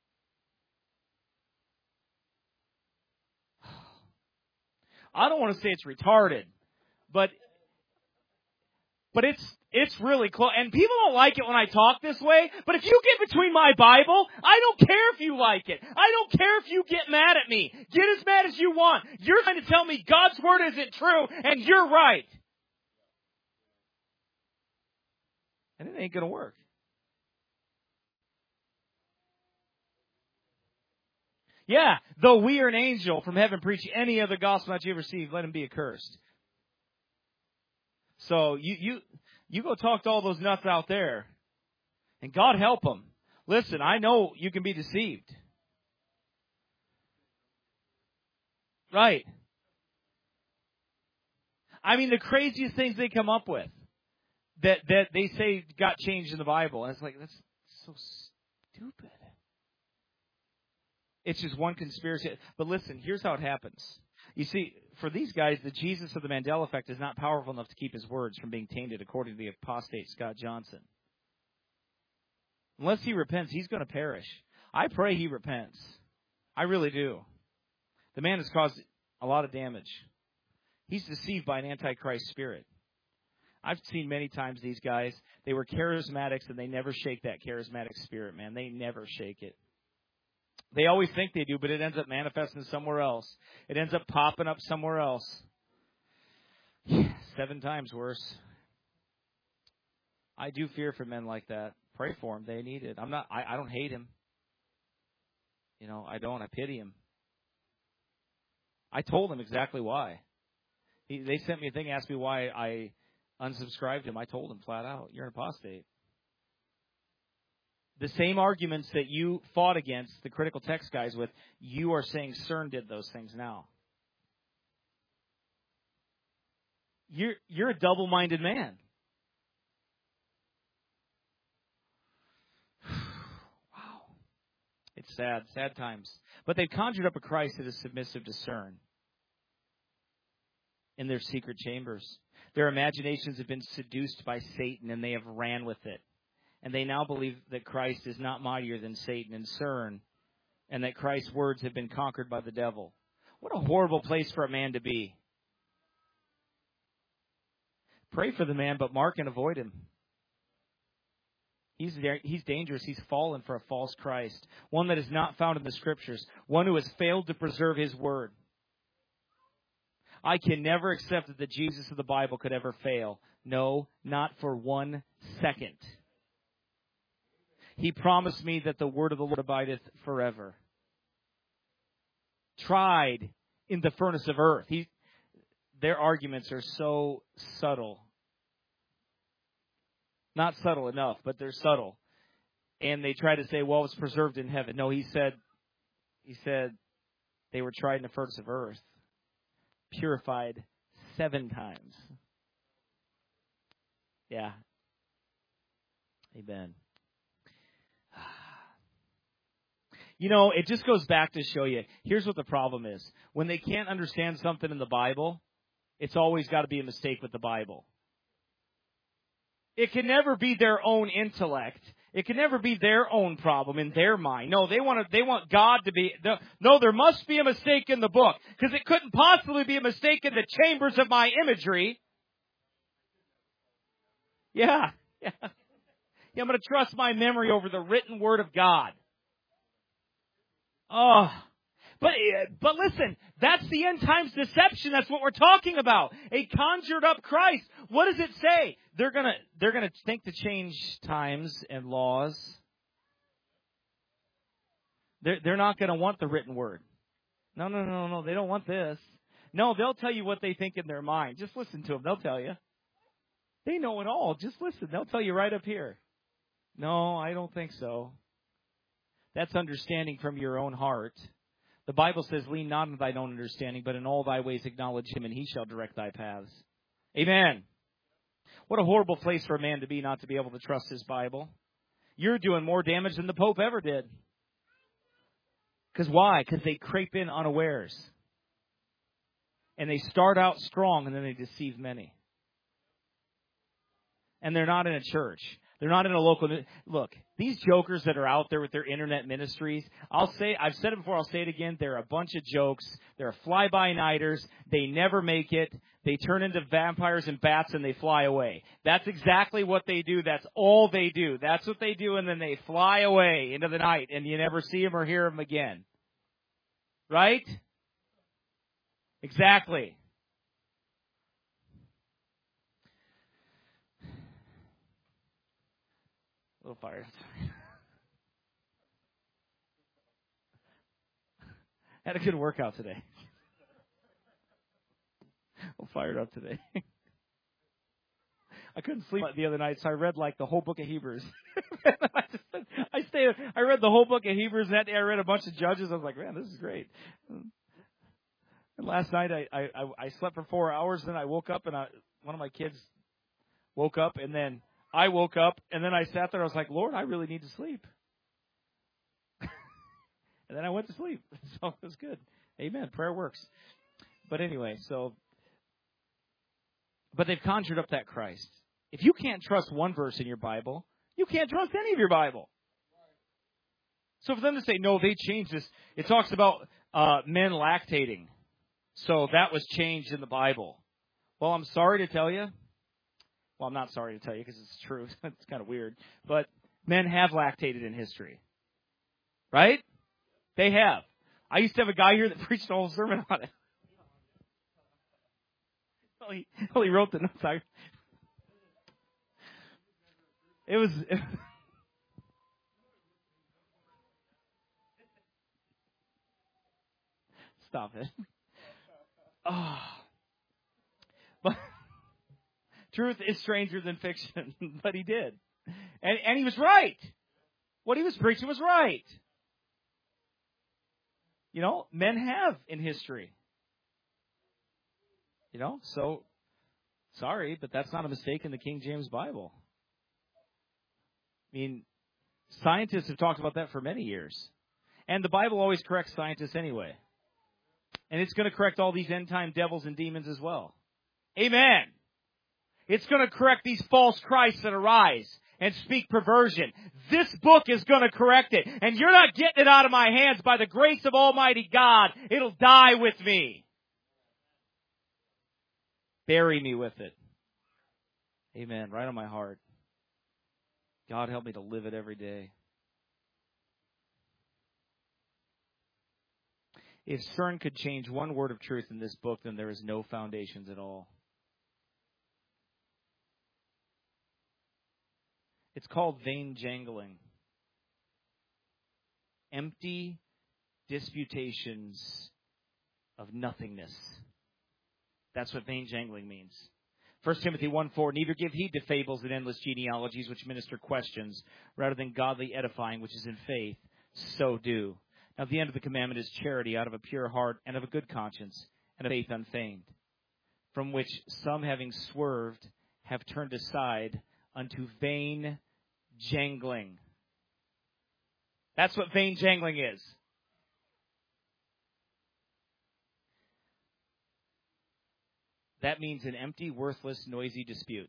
I don't want to say it's retarded, but But it's it's really close. And people don't like it when I talk this way. But if you get between my Bible, I don't care if you like it. I don't care if you get mad at me. Get as mad as you want. You're trying to tell me God's Word isn't true, and you're right. And it ain't going to work. Yeah, though we are an angel from heaven preach any other gospel that you ever received, let him be accursed. So you you you go talk to all those nuts out there, and God help them. Listen, I know you can be deceived. Right. I mean, the craziest things they come up with that, that they say got changed in the Bible. And it's like, that's so stupid. It's just one conspiracy. But listen, here's how it happens. You see, for these guys, the Jesus of the Mandela effect is not powerful enough to keep his words from being tainted, according to the apostate Scott Johnson. Unless he repents, he's going to perish. I pray he repents. I really do. The man has caused a lot of damage. He's deceived by an antichrist spirit. I've seen many times these guys, they were charismatics and they never shake that charismatic spirit, man. They never shake it. They always think they do, but it ends up manifesting somewhere else. It ends up popping up somewhere else. Seven times worse. I do fear for men like that. Pray for them. They need it. I'm not. I, I don't hate him. You know, I don't. I pity him. I told him exactly why. He, they sent me a thing, asked me why I unsubscribed him. I told him flat out, you're an apostate. The same arguments that you fought against the critical text guys with, you are saying CERN did those things now. You're, you're a double-minded man. Wow. It's sad, sad times. But they've conjured up a Christ that is submissive to CERN. in their secret chambers. Their imaginations have been seduced by Satan, and they have ran with it. And they now believe that Christ is not mightier than Satan and CERN, and that Christ's words have been conquered by the devil. What a horrible place for a man to be. Pray for the man, but mark and avoid him. He's there, he's dangerous. He's fallen for a false Christ, one that is not found in the Scriptures, one who has failed to preserve His Word. I can never accept that the Jesus of the Bible could ever fail. No, not for one second. He promised me that the word of the Lord abideth forever. Tried in the furnace of earth. He, their arguments are so subtle. Not subtle enough, but they're subtle. And they try to say, well, it's preserved in heaven. No, he said, he said they were tried in the furnace of earth. Purified seven times. Yeah. Amen. You know, it just goes back to show you, here's what the problem is. When they can't understand something in the Bible, it's always got to be a mistake with the Bible. It can never be their own intellect. It can never be their own problem in their mind. No, they want to, they want God to be, no, there must be a mistake in the book, because it couldn't possibly be a mistake in the chambers of my imagery. Yeah, yeah. Yeah, I'm going to trust my memory over the written word of God. Oh, but, but listen, that's the end times deception. That's what we're talking about. A conjured up Christ. What does it say? They're going to, they're going to think to change times and laws. They're, they're not going to want the written word. No, no, no, no. They don't want this. No, they'll tell you what they think in their mind. Just listen to them. They'll tell you. They know it all. Just listen. They'll tell you right up here. No, I don't think so. That's understanding from your own heart. The Bible says, lean not on thine own understanding, but in all thy ways acknowledge him, and he shall direct thy paths. Amen. What a horrible place for a man to be, not to be able to trust his Bible. You're doing more damage than the Pope ever did. Because why? Because they creep in unawares. And they start out strong, and then they deceive many. And they're not in a church. They're not in a local... Look, these jokers that are out there with their internet ministries, I'll say, I've said it before, I'll say it again, they're a bunch of jokes. They're fly-by-nighters. They never make it. They turn into vampires and bats and they fly away. That's exactly what they do. That's all they do. That's what they do, and then they fly away into the night, and you never see them or hear them again. Right? Exactly. A little fired. Had a good workout today. I'm fired up today. I couldn't sleep the other night, so I read like the whole book of Hebrews. I, just, I stayed. I read the whole book of Hebrews, and that day I read a bunch of Judges. I was like, man, this is great. And last night I, I, I slept for four hours. Then I woke up, and I, one of my kids woke up, and then I woke up, and then I sat there. I was like, Lord, I really need to sleep. And then I went to sleep. So it was good. Amen. Prayer works. But anyway, so, but they've conjured up that Christ. If you can't trust one verse in your Bible, you can't trust any of your Bible. So for them to say, no, they changed this. It talks about uh, men lactating. So that was changed in the Bible. Well, I'm sorry to tell you. Well, I'm not sorry to tell you because it's true. It's kind of weird. But men have lactated in history. Right? They have. I used to have a guy here that preached a whole sermon on it. Well, he, well, he wrote the notes. I, it was... It, stop it. Oh. But truth is stranger than fiction. But he did. And, and he was right. What he was preaching was right. You know, men have in history. You know, so, sorry, but that's not a mistake in the King James Bible. I mean, scientists have talked about that for many years. And the Bible always corrects scientists anyway. And it's going to correct all these end-time devils and demons as well. Amen. It's going to correct these false Christs that arise and speak perversion. This book is going to correct it. And you're not getting it out of my hands by the grace of Almighty God. It'll die with me. Bury me with it. Amen. Right on my heart. God, help me to live it every day. If C E R N could change one word of truth in this book, then there is no foundations at all. It's called vain jangling. Empty disputations of nothingness. That's what vain jangling means. First Timothy one four, neither give heed to fables and endless genealogies which minister questions, rather than godly edifying which is in faith, so do. Now the end of the commandment is charity out of a pure heart and of a good conscience and of faith unfeigned, from which some having swerved have turned aside unto vain jangling. That's what vain jangling is. That means an empty, worthless, noisy dispute.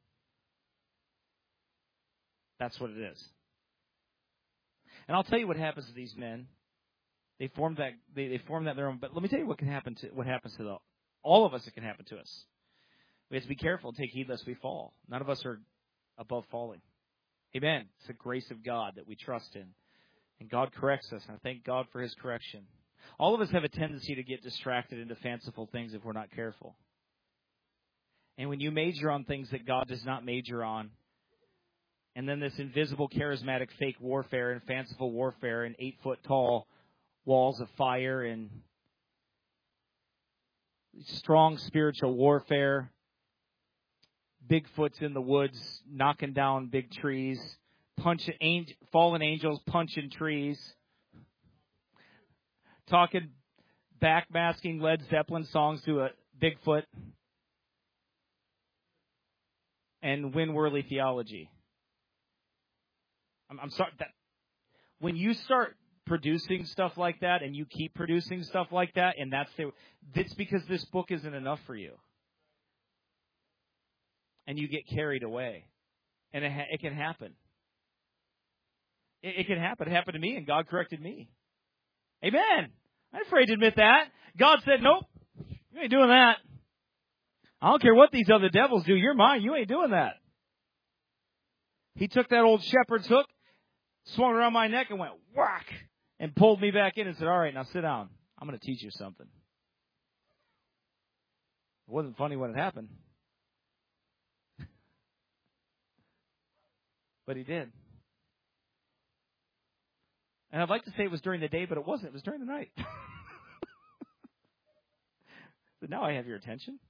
That's what it is. And I'll tell you what happens to these men. They form that they, they form that their own. But let me tell you what can happen to what happens to the, all of us. It can happen to us. We have to be careful and take heed lest we fall. None of us are above falling. Amen. It's the grace of God that we trust in, and God corrects us. And I thank God for His correction. All of us have a tendency to get distracted into fanciful things if we're not careful. And when you major on things that God does not major on, and then this invisible, charismatic, fake warfare and fanciful warfare and eight-foot-tall walls of fire and strong spiritual warfare, Bigfoot's in the woods knocking down big trees, punching angel, fallen angels punching trees, talking, backmasking Led Zeppelin songs to a Bigfoot, and Win-Worley theology. I'm, I'm sorry that when you start producing stuff like that, and you keep producing stuff like that, and that's the, it's because this book isn't enough for you, and you get carried away, and it, ha- it can happen. It, it can happen. It happened to me, and God corrected me. Amen. I'm afraid to admit that. God said, "Nope, you ain't doing that. I don't care what these other devils do. You're mine. You ain't doing that." He took that old shepherd's hook, swung around my neck, and went whack, and pulled me back in and said, "All right, now sit down. I'm going to teach you something." It wasn't funny when it happened. But He did. And I'd like to say it was during the day, but it wasn't. It was during the night. But now I have your attention.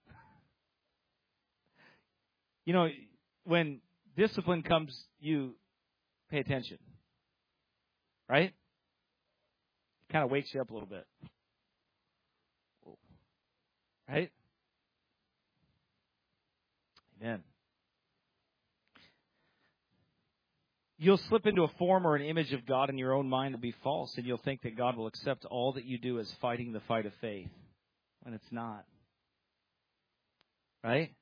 You know, when discipline comes, you pay attention. Right? It kind of wakes you up a little bit. Right? Amen. You'll slip into a form or an image of God in your own mind that will be false, and you'll think that God will accept all that you do as fighting the fight of faith, when it's not. Right?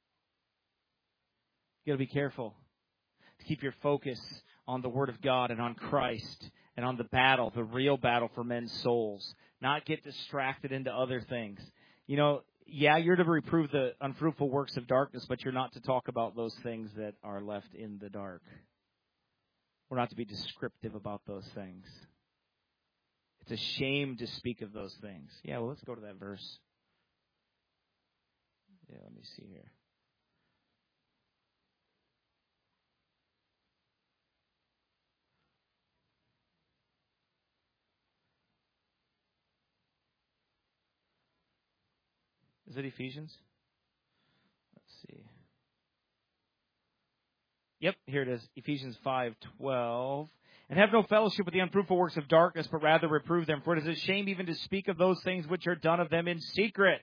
You got to be careful to keep your focus on the Word of God and on Christ and on the battle, the real battle for men's souls. Not get distracted into other things. You know, yeah, you're to reprove the unfruitful works of darkness, but you're not to talk about those things that are left in the dark. We're not to be descriptive about those things. It's a shame to speak of those things. Yeah, well, let's go to that verse. Yeah, let me see here. Is it Ephesians? Let's see. Yep, here it is. Ephesians five twelve. And have no fellowship with the unfruitful works of darkness, but rather reprove them. For it is a shame even to speak of those things which are done of them in secret.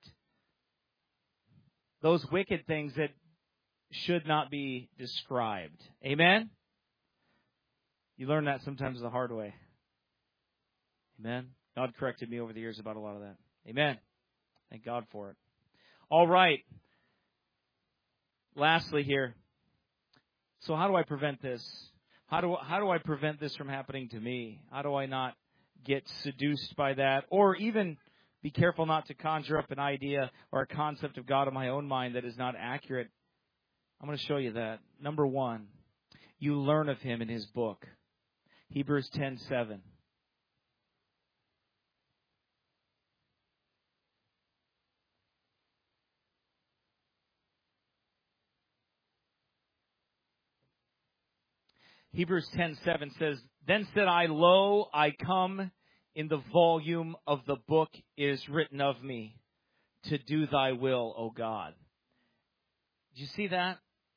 Those wicked things that should not be described. Amen? You learn that sometimes the hard way. Amen? God corrected me over the years about a lot of that. Amen? Thank God for it. All right. lastly here, so how do I prevent this? How do how do I prevent this from happening to me? How do I not get seduced by that, or even be careful not to conjure up an idea or a concept of God in my own mind that is not accurate? I'm going to show you that. Number one, you learn of Him in His book. Hebrews ten seven. Hebrews ten seven says, Then said I, Lo, I come, in the volume of the book is written of me, to do thy will, O God. Did you see that?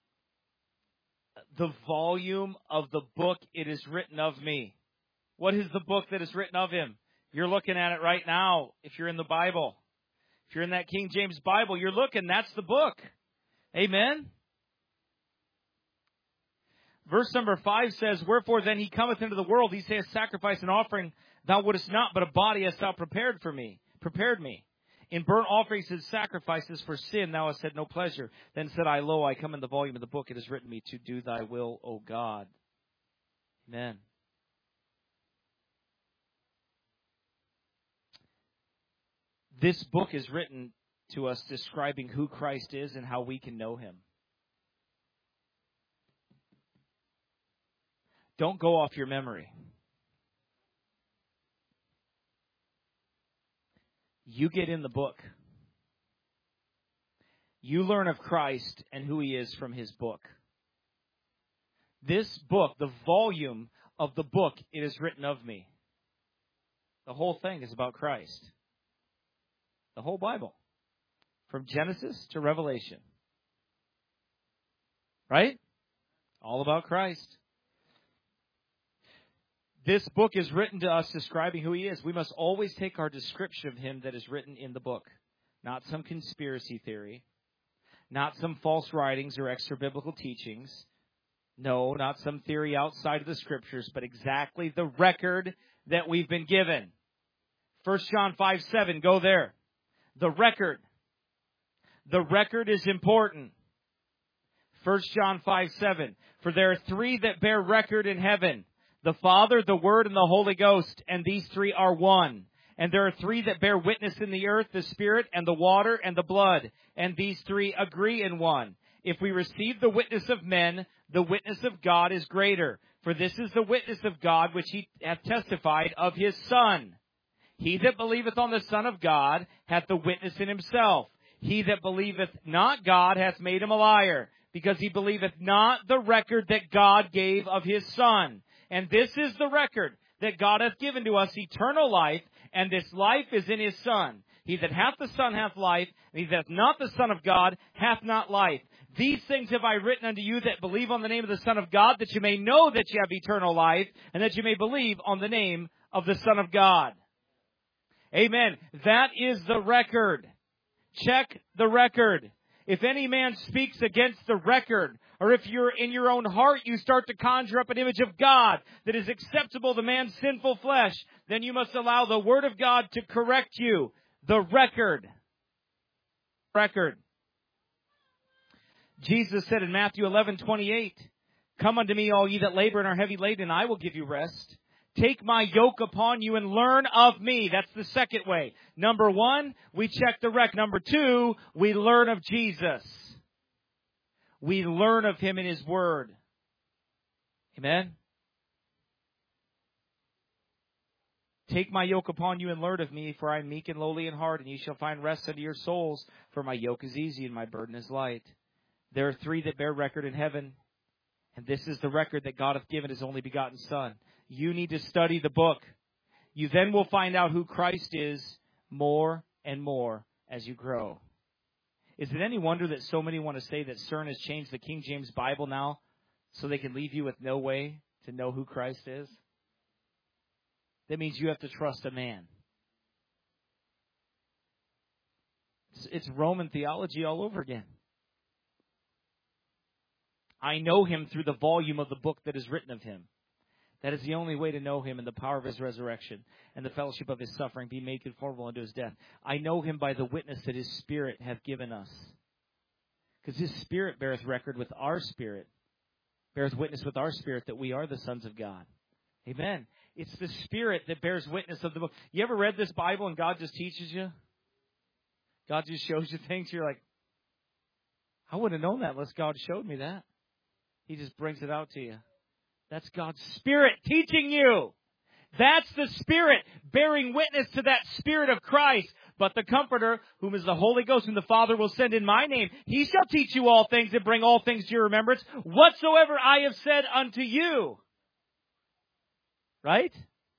The volume of the book, it is written of me. What is the book that is written of Him? You're looking at it right now, if you're in the Bible. If you're in that King James Bible, you're looking, that's the book. Amen? Verse number five says, Wherefore then He cometh into the world, He saith, Sacrifice and offering thou wouldest not, but a body hast thou prepared for me, prepared me. In burnt offerings and sacrifices for sin thou hast had no pleasure. Then said I, Lo, I come in the volume of the book, it is written me, to do thy will, O God. Amen. This book is written to us describing who Christ is and how we can know Him. Don't go off your memory. You get in the book. You learn of Christ and who He is from His book. This book, the volume of the book, it is written of me. The whole thing is about Christ. The whole Bible. From Genesis to Revelation. Right? All about Christ. This book is written to us describing who He is. We must always take our description of Him that is written in the book. Not some conspiracy theory. Not some false writings or extra biblical teachings. No, not some theory outside of the Scriptures, but exactly the record that we've been given. First John five seven, go there. The record. The record is important. First John five seven, For there are three that bear record in heaven, the Father, the Word, and the Holy Ghost, and these three are one. And there are three that bear witness in the earth, the Spirit, and the water, and the blood, and these three agree in one. If we receive the witness of men, the witness of God is greater. For this is the witness of God which He hath testified of His Son. He that believeth on the Son of God hath the witness in himself. He that believeth not God hath made him a liar, because he believeth not the record that God gave of His Son. And this is the record that God hath given to us, eternal life, and this life is in His Son. He that hath the Son hath life, and he that hath not the Son of God hath not life. These things have I written unto you that believe on the name of the Son of God, that you may know that you have eternal life, and that you may believe on the name of the Son of God. Amen. That is the record. Check the record. If any man speaks against the record, or if you're in your own heart, you start to conjure up an image of God that is acceptable to man's sinful flesh, then you must allow the Word of God to correct you. The record. Record. Jesus said in Matthew eleven twenty-eight, Come unto me, all ye that labor and are heavy laden, and I will give you rest. Take my yoke upon you and learn of me. That's the second way. Number one, we check the record. Number two, we learn of Jesus. We learn of Him in His Word. Amen? Take my yoke upon you and learn of me, for I am meek and lowly in heart, and ye shall find rest unto your souls. For my yoke is easy and my burden is light. There are three that bear record in heaven, and this is the record that God hath given His only begotten Son. You need to study the book. You then will find out who Christ is more and more as you grow. Is it any wonder that so many want to say that C E R N has changed the King James Bible now so they can leave you with no way to know who Christ is? That means you have to trust a man. It's, it's Roman theology all over again. I know Him through the volume of the book that is written of Him. That is the only way to know Him in the power of His resurrection and the fellowship of His suffering, be made conformable unto His death. I know Him by the witness that His Spirit hath given us. Because His Spirit beareth record with our spirit, beareth witness with our spirit that we are the sons of God. Amen. It's the Spirit that bears witness of the book. You ever read this Bible and God just teaches you? God just shows you things. You're like, I wouldn't have known that unless God showed me that. He just brings it out to you. That's God's Spirit teaching you. That's the Spirit bearing witness to that Spirit of Christ. But the Comforter, whom is the Holy Ghost, whom the Father will send in my name, He shall teach you all things and bring all things to your remembrance, whatsoever I have said unto you. Right?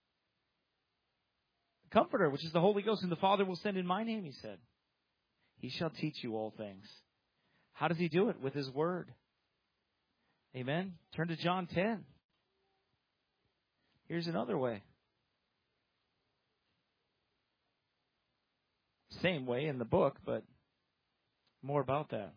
The Comforter, which is the Holy Ghost, whom the Father will send in my name, He said. He shall teach you all things. How does He do it? With His Word. Amen. Turn to John ten. Here's another way. Same way in the book, but more about that.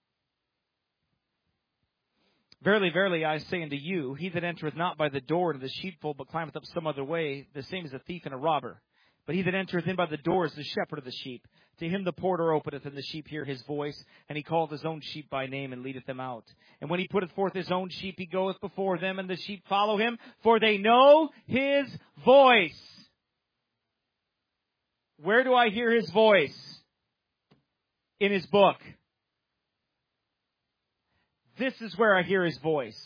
Verily, verily, I say unto you, he that entereth not by the door into the sheepfold, but climbeth up some other way, the same is a thief and a robber. But he that entereth in by the door is the shepherd of the sheep. To him the porter openeth, and the sheep hear his voice, and he calleth his own sheep by name, and leadeth them out. And when he putteth forth his own sheep, he goeth before them, and the sheep follow him, for they know his voice. Where do I hear his voice? In his book. This is where I hear his voice.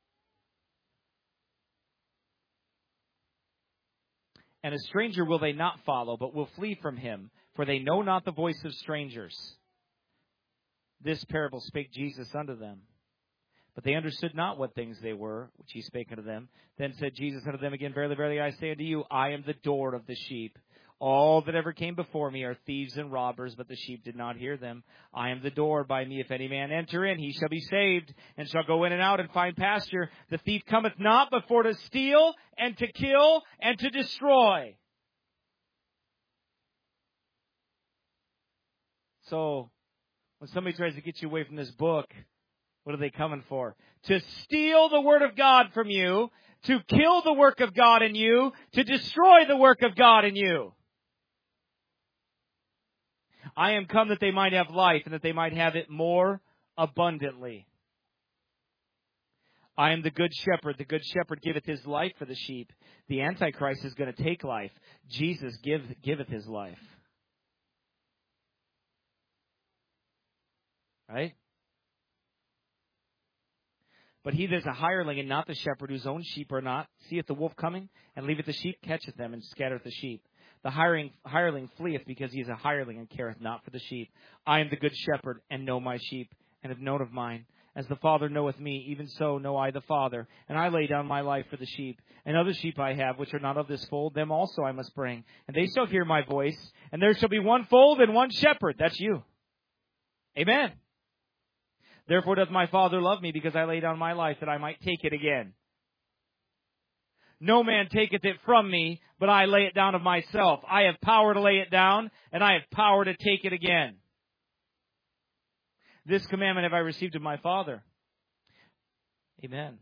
And a stranger will they not follow, but will flee from him, for they know not the voice of strangers. This parable spake Jesus unto them. But they understood not what things they were, which he spake unto them. Then said Jesus unto them again, Verily, verily, I say unto you, I am the door of the sheep. All that ever came before me are thieves and robbers, but the sheep did not hear them. I am the door. By me, if any man enter in, he shall be saved, and shall go in and out and find pasture. The thief cometh not but for to steal, and to kill, and to destroy. So, when somebody tries to get you away from this book, what are they coming for? To steal the Word of God from you, to kill the work of God in you, to destroy the work of God in you. I am come that they might have life, and that they might have it more abundantly. I am the good shepherd. The good shepherd giveth his life for the sheep. The Antichrist is going to take life. Jesus give, giveth his life. Right? But he that is a hireling and not the shepherd, whose own sheep are not, seeth the wolf coming, and leaveth the sheep, catcheth them, and scattereth the sheep. The hiring, hireling fleeth, because he is a hireling, and careth not for the sheep. I am the good shepherd, and know my sheep, and have known of mine. As the Father knoweth me, even so know I the Father. And I lay down my life for the sheep. And other sheep I have, which are not of this fold, them also I must bring. And they shall hear my voice, and there shall be one fold and one shepherd. That's you. Amen. Therefore doth my Father love me, because I lay down my life, that I might take it again. No man taketh it from me, but I lay it down of myself. I have power to lay it down, and I have power to take it again. This commandment have I received of my Father. Amen.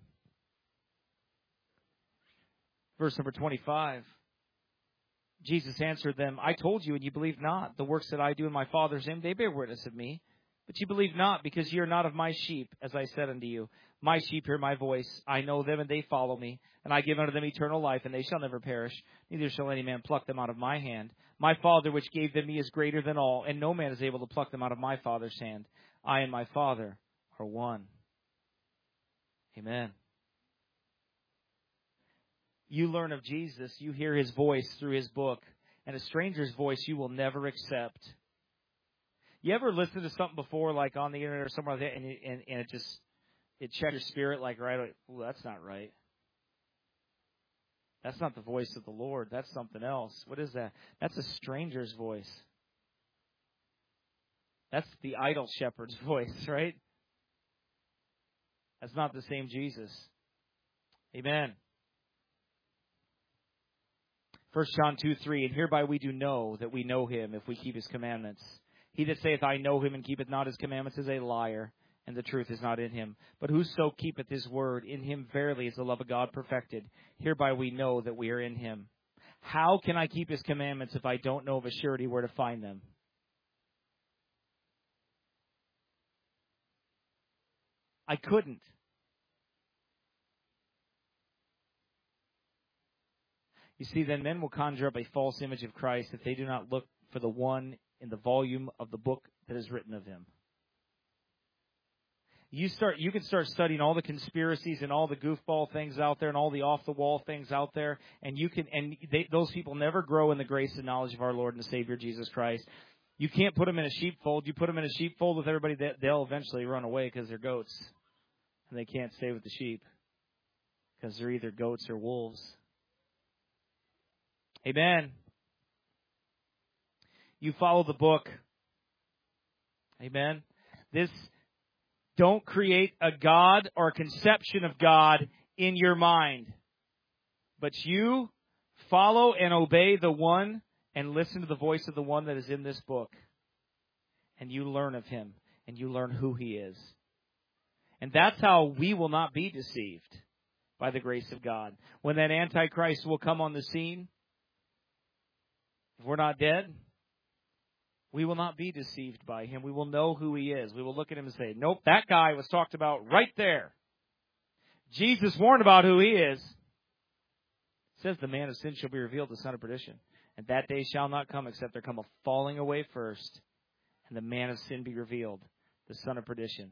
Verse number twenty-five. Jesus answered them, I told you, and you believe not. The works that I do in my Father's name, they bear witness of me. But ye believe not, because ye are not of my sheep, as I said unto you. My sheep hear my voice. I know them, and they follow me. And I give unto them eternal life, and they shall never perish. Neither shall any man pluck them out of my hand. My Father which gave them me is greater than all, and no man is able to pluck them out of my Father's hand. I and my Father are one. Amen. You learn of Jesus. You hear his voice through his book. And a stranger's voice you will never accept. You ever listen to something before, like on the internet or somewhere like that, and it, and, and it just, it checks your spirit like right away, oh, that's not right. That's not the voice of the Lord. That's something else. What is that? That's a stranger's voice. That's the idol shepherd's voice, right? That's not the same Jesus. Amen. First John two three, and hereby we do know that we know him if we keep his commandments. He that saith, I know him, and keepeth not his commandments, is a liar, and the truth is not in him. But whoso keepeth his word, in him verily is the love of God perfected. Hereby we know that we are in him. How can I keep his commandments if I don't know of a surety where to find them? I couldn't. You see, then men will conjure up a false image of Christ if they do not look for the one in the volume of the book that is written of him. You start. You can start studying all the conspiracies and all the goofball things out there and all the off-the-wall things out there, and you can. And they, those people never grow in the grace and knowledge of our Lord and Savior Jesus Christ. You can't put them in a sheepfold. You put them in a sheepfold with everybody, that they'll eventually run away because they're goats, and they can't stay with the sheep because they're either goats or wolves. Amen. You follow the book. Amen. This. Don't create a God or a conception of God in your mind. But you follow and obey the one and listen to the voice of the one that is in this book. And you learn of him. And you learn who he is. And that's how we will not be deceived by the grace of God. When that Antichrist will come on the scene, if we're not dead, we will not be deceived by him. We will know who he is. We will look at him and say, nope, that guy was talked about right there. Jesus warned about who he is. It says the man of sin shall be revealed, the son of perdition. And that day shall not come except there come a falling away first, and the man of sin be revealed, the son of perdition.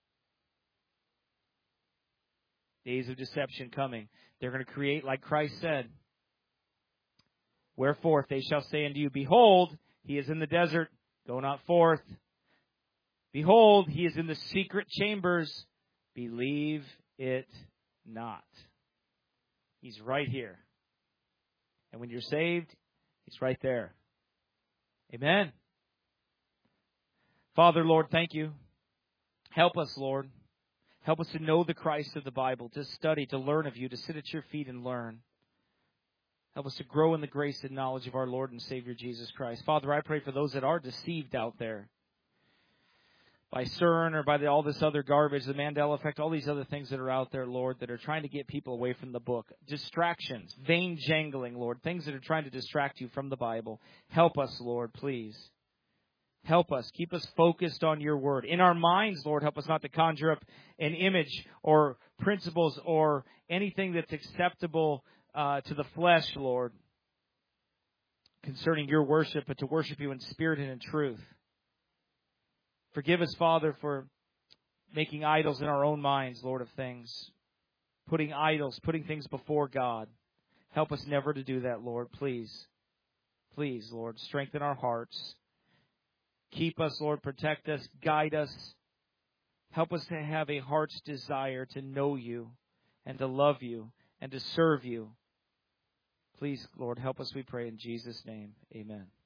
Days of deception coming. They're going to create, like Christ said, wherefore if they shall say unto you, behold, he is in the desert, go not forth. Behold, he is in the secret chambers, believe it not. He's right here. And when you're saved, he's right there. Amen. Father, Lord, thank you. Help us, Lord. Help us to know the Christ of the Bible, to study, to learn of you, to sit at your feet and learn. Help us to grow in the grace and knowledge of our Lord and Savior Jesus Christ. Father, I pray for those that are deceived out there by CERN or by the, all this other garbage, the Mandela effect, all these other things that are out there, Lord, that are trying to get people away from the book. Distractions, vain jangling, Lord, things that are trying to distract you from the Bible. Help us, Lord, please. Help us. Keep us focused on your word. In our minds, Lord, help us not to conjure up an image or principles or anything that's acceptable Uh, to the flesh, Lord, concerning your worship, but to worship you in spirit and in truth. Forgive us, Father, for making idols in our own minds, Lord, of things. Putting idols, putting things before God. Help us never to do that, Lord, please. Please, Lord, strengthen our hearts. Keep us, Lord, protect us, guide us. Help us to have a heart's desire to know you and to love you and to serve you. Please, Lord, help us, we pray in Jesus' name. Amen.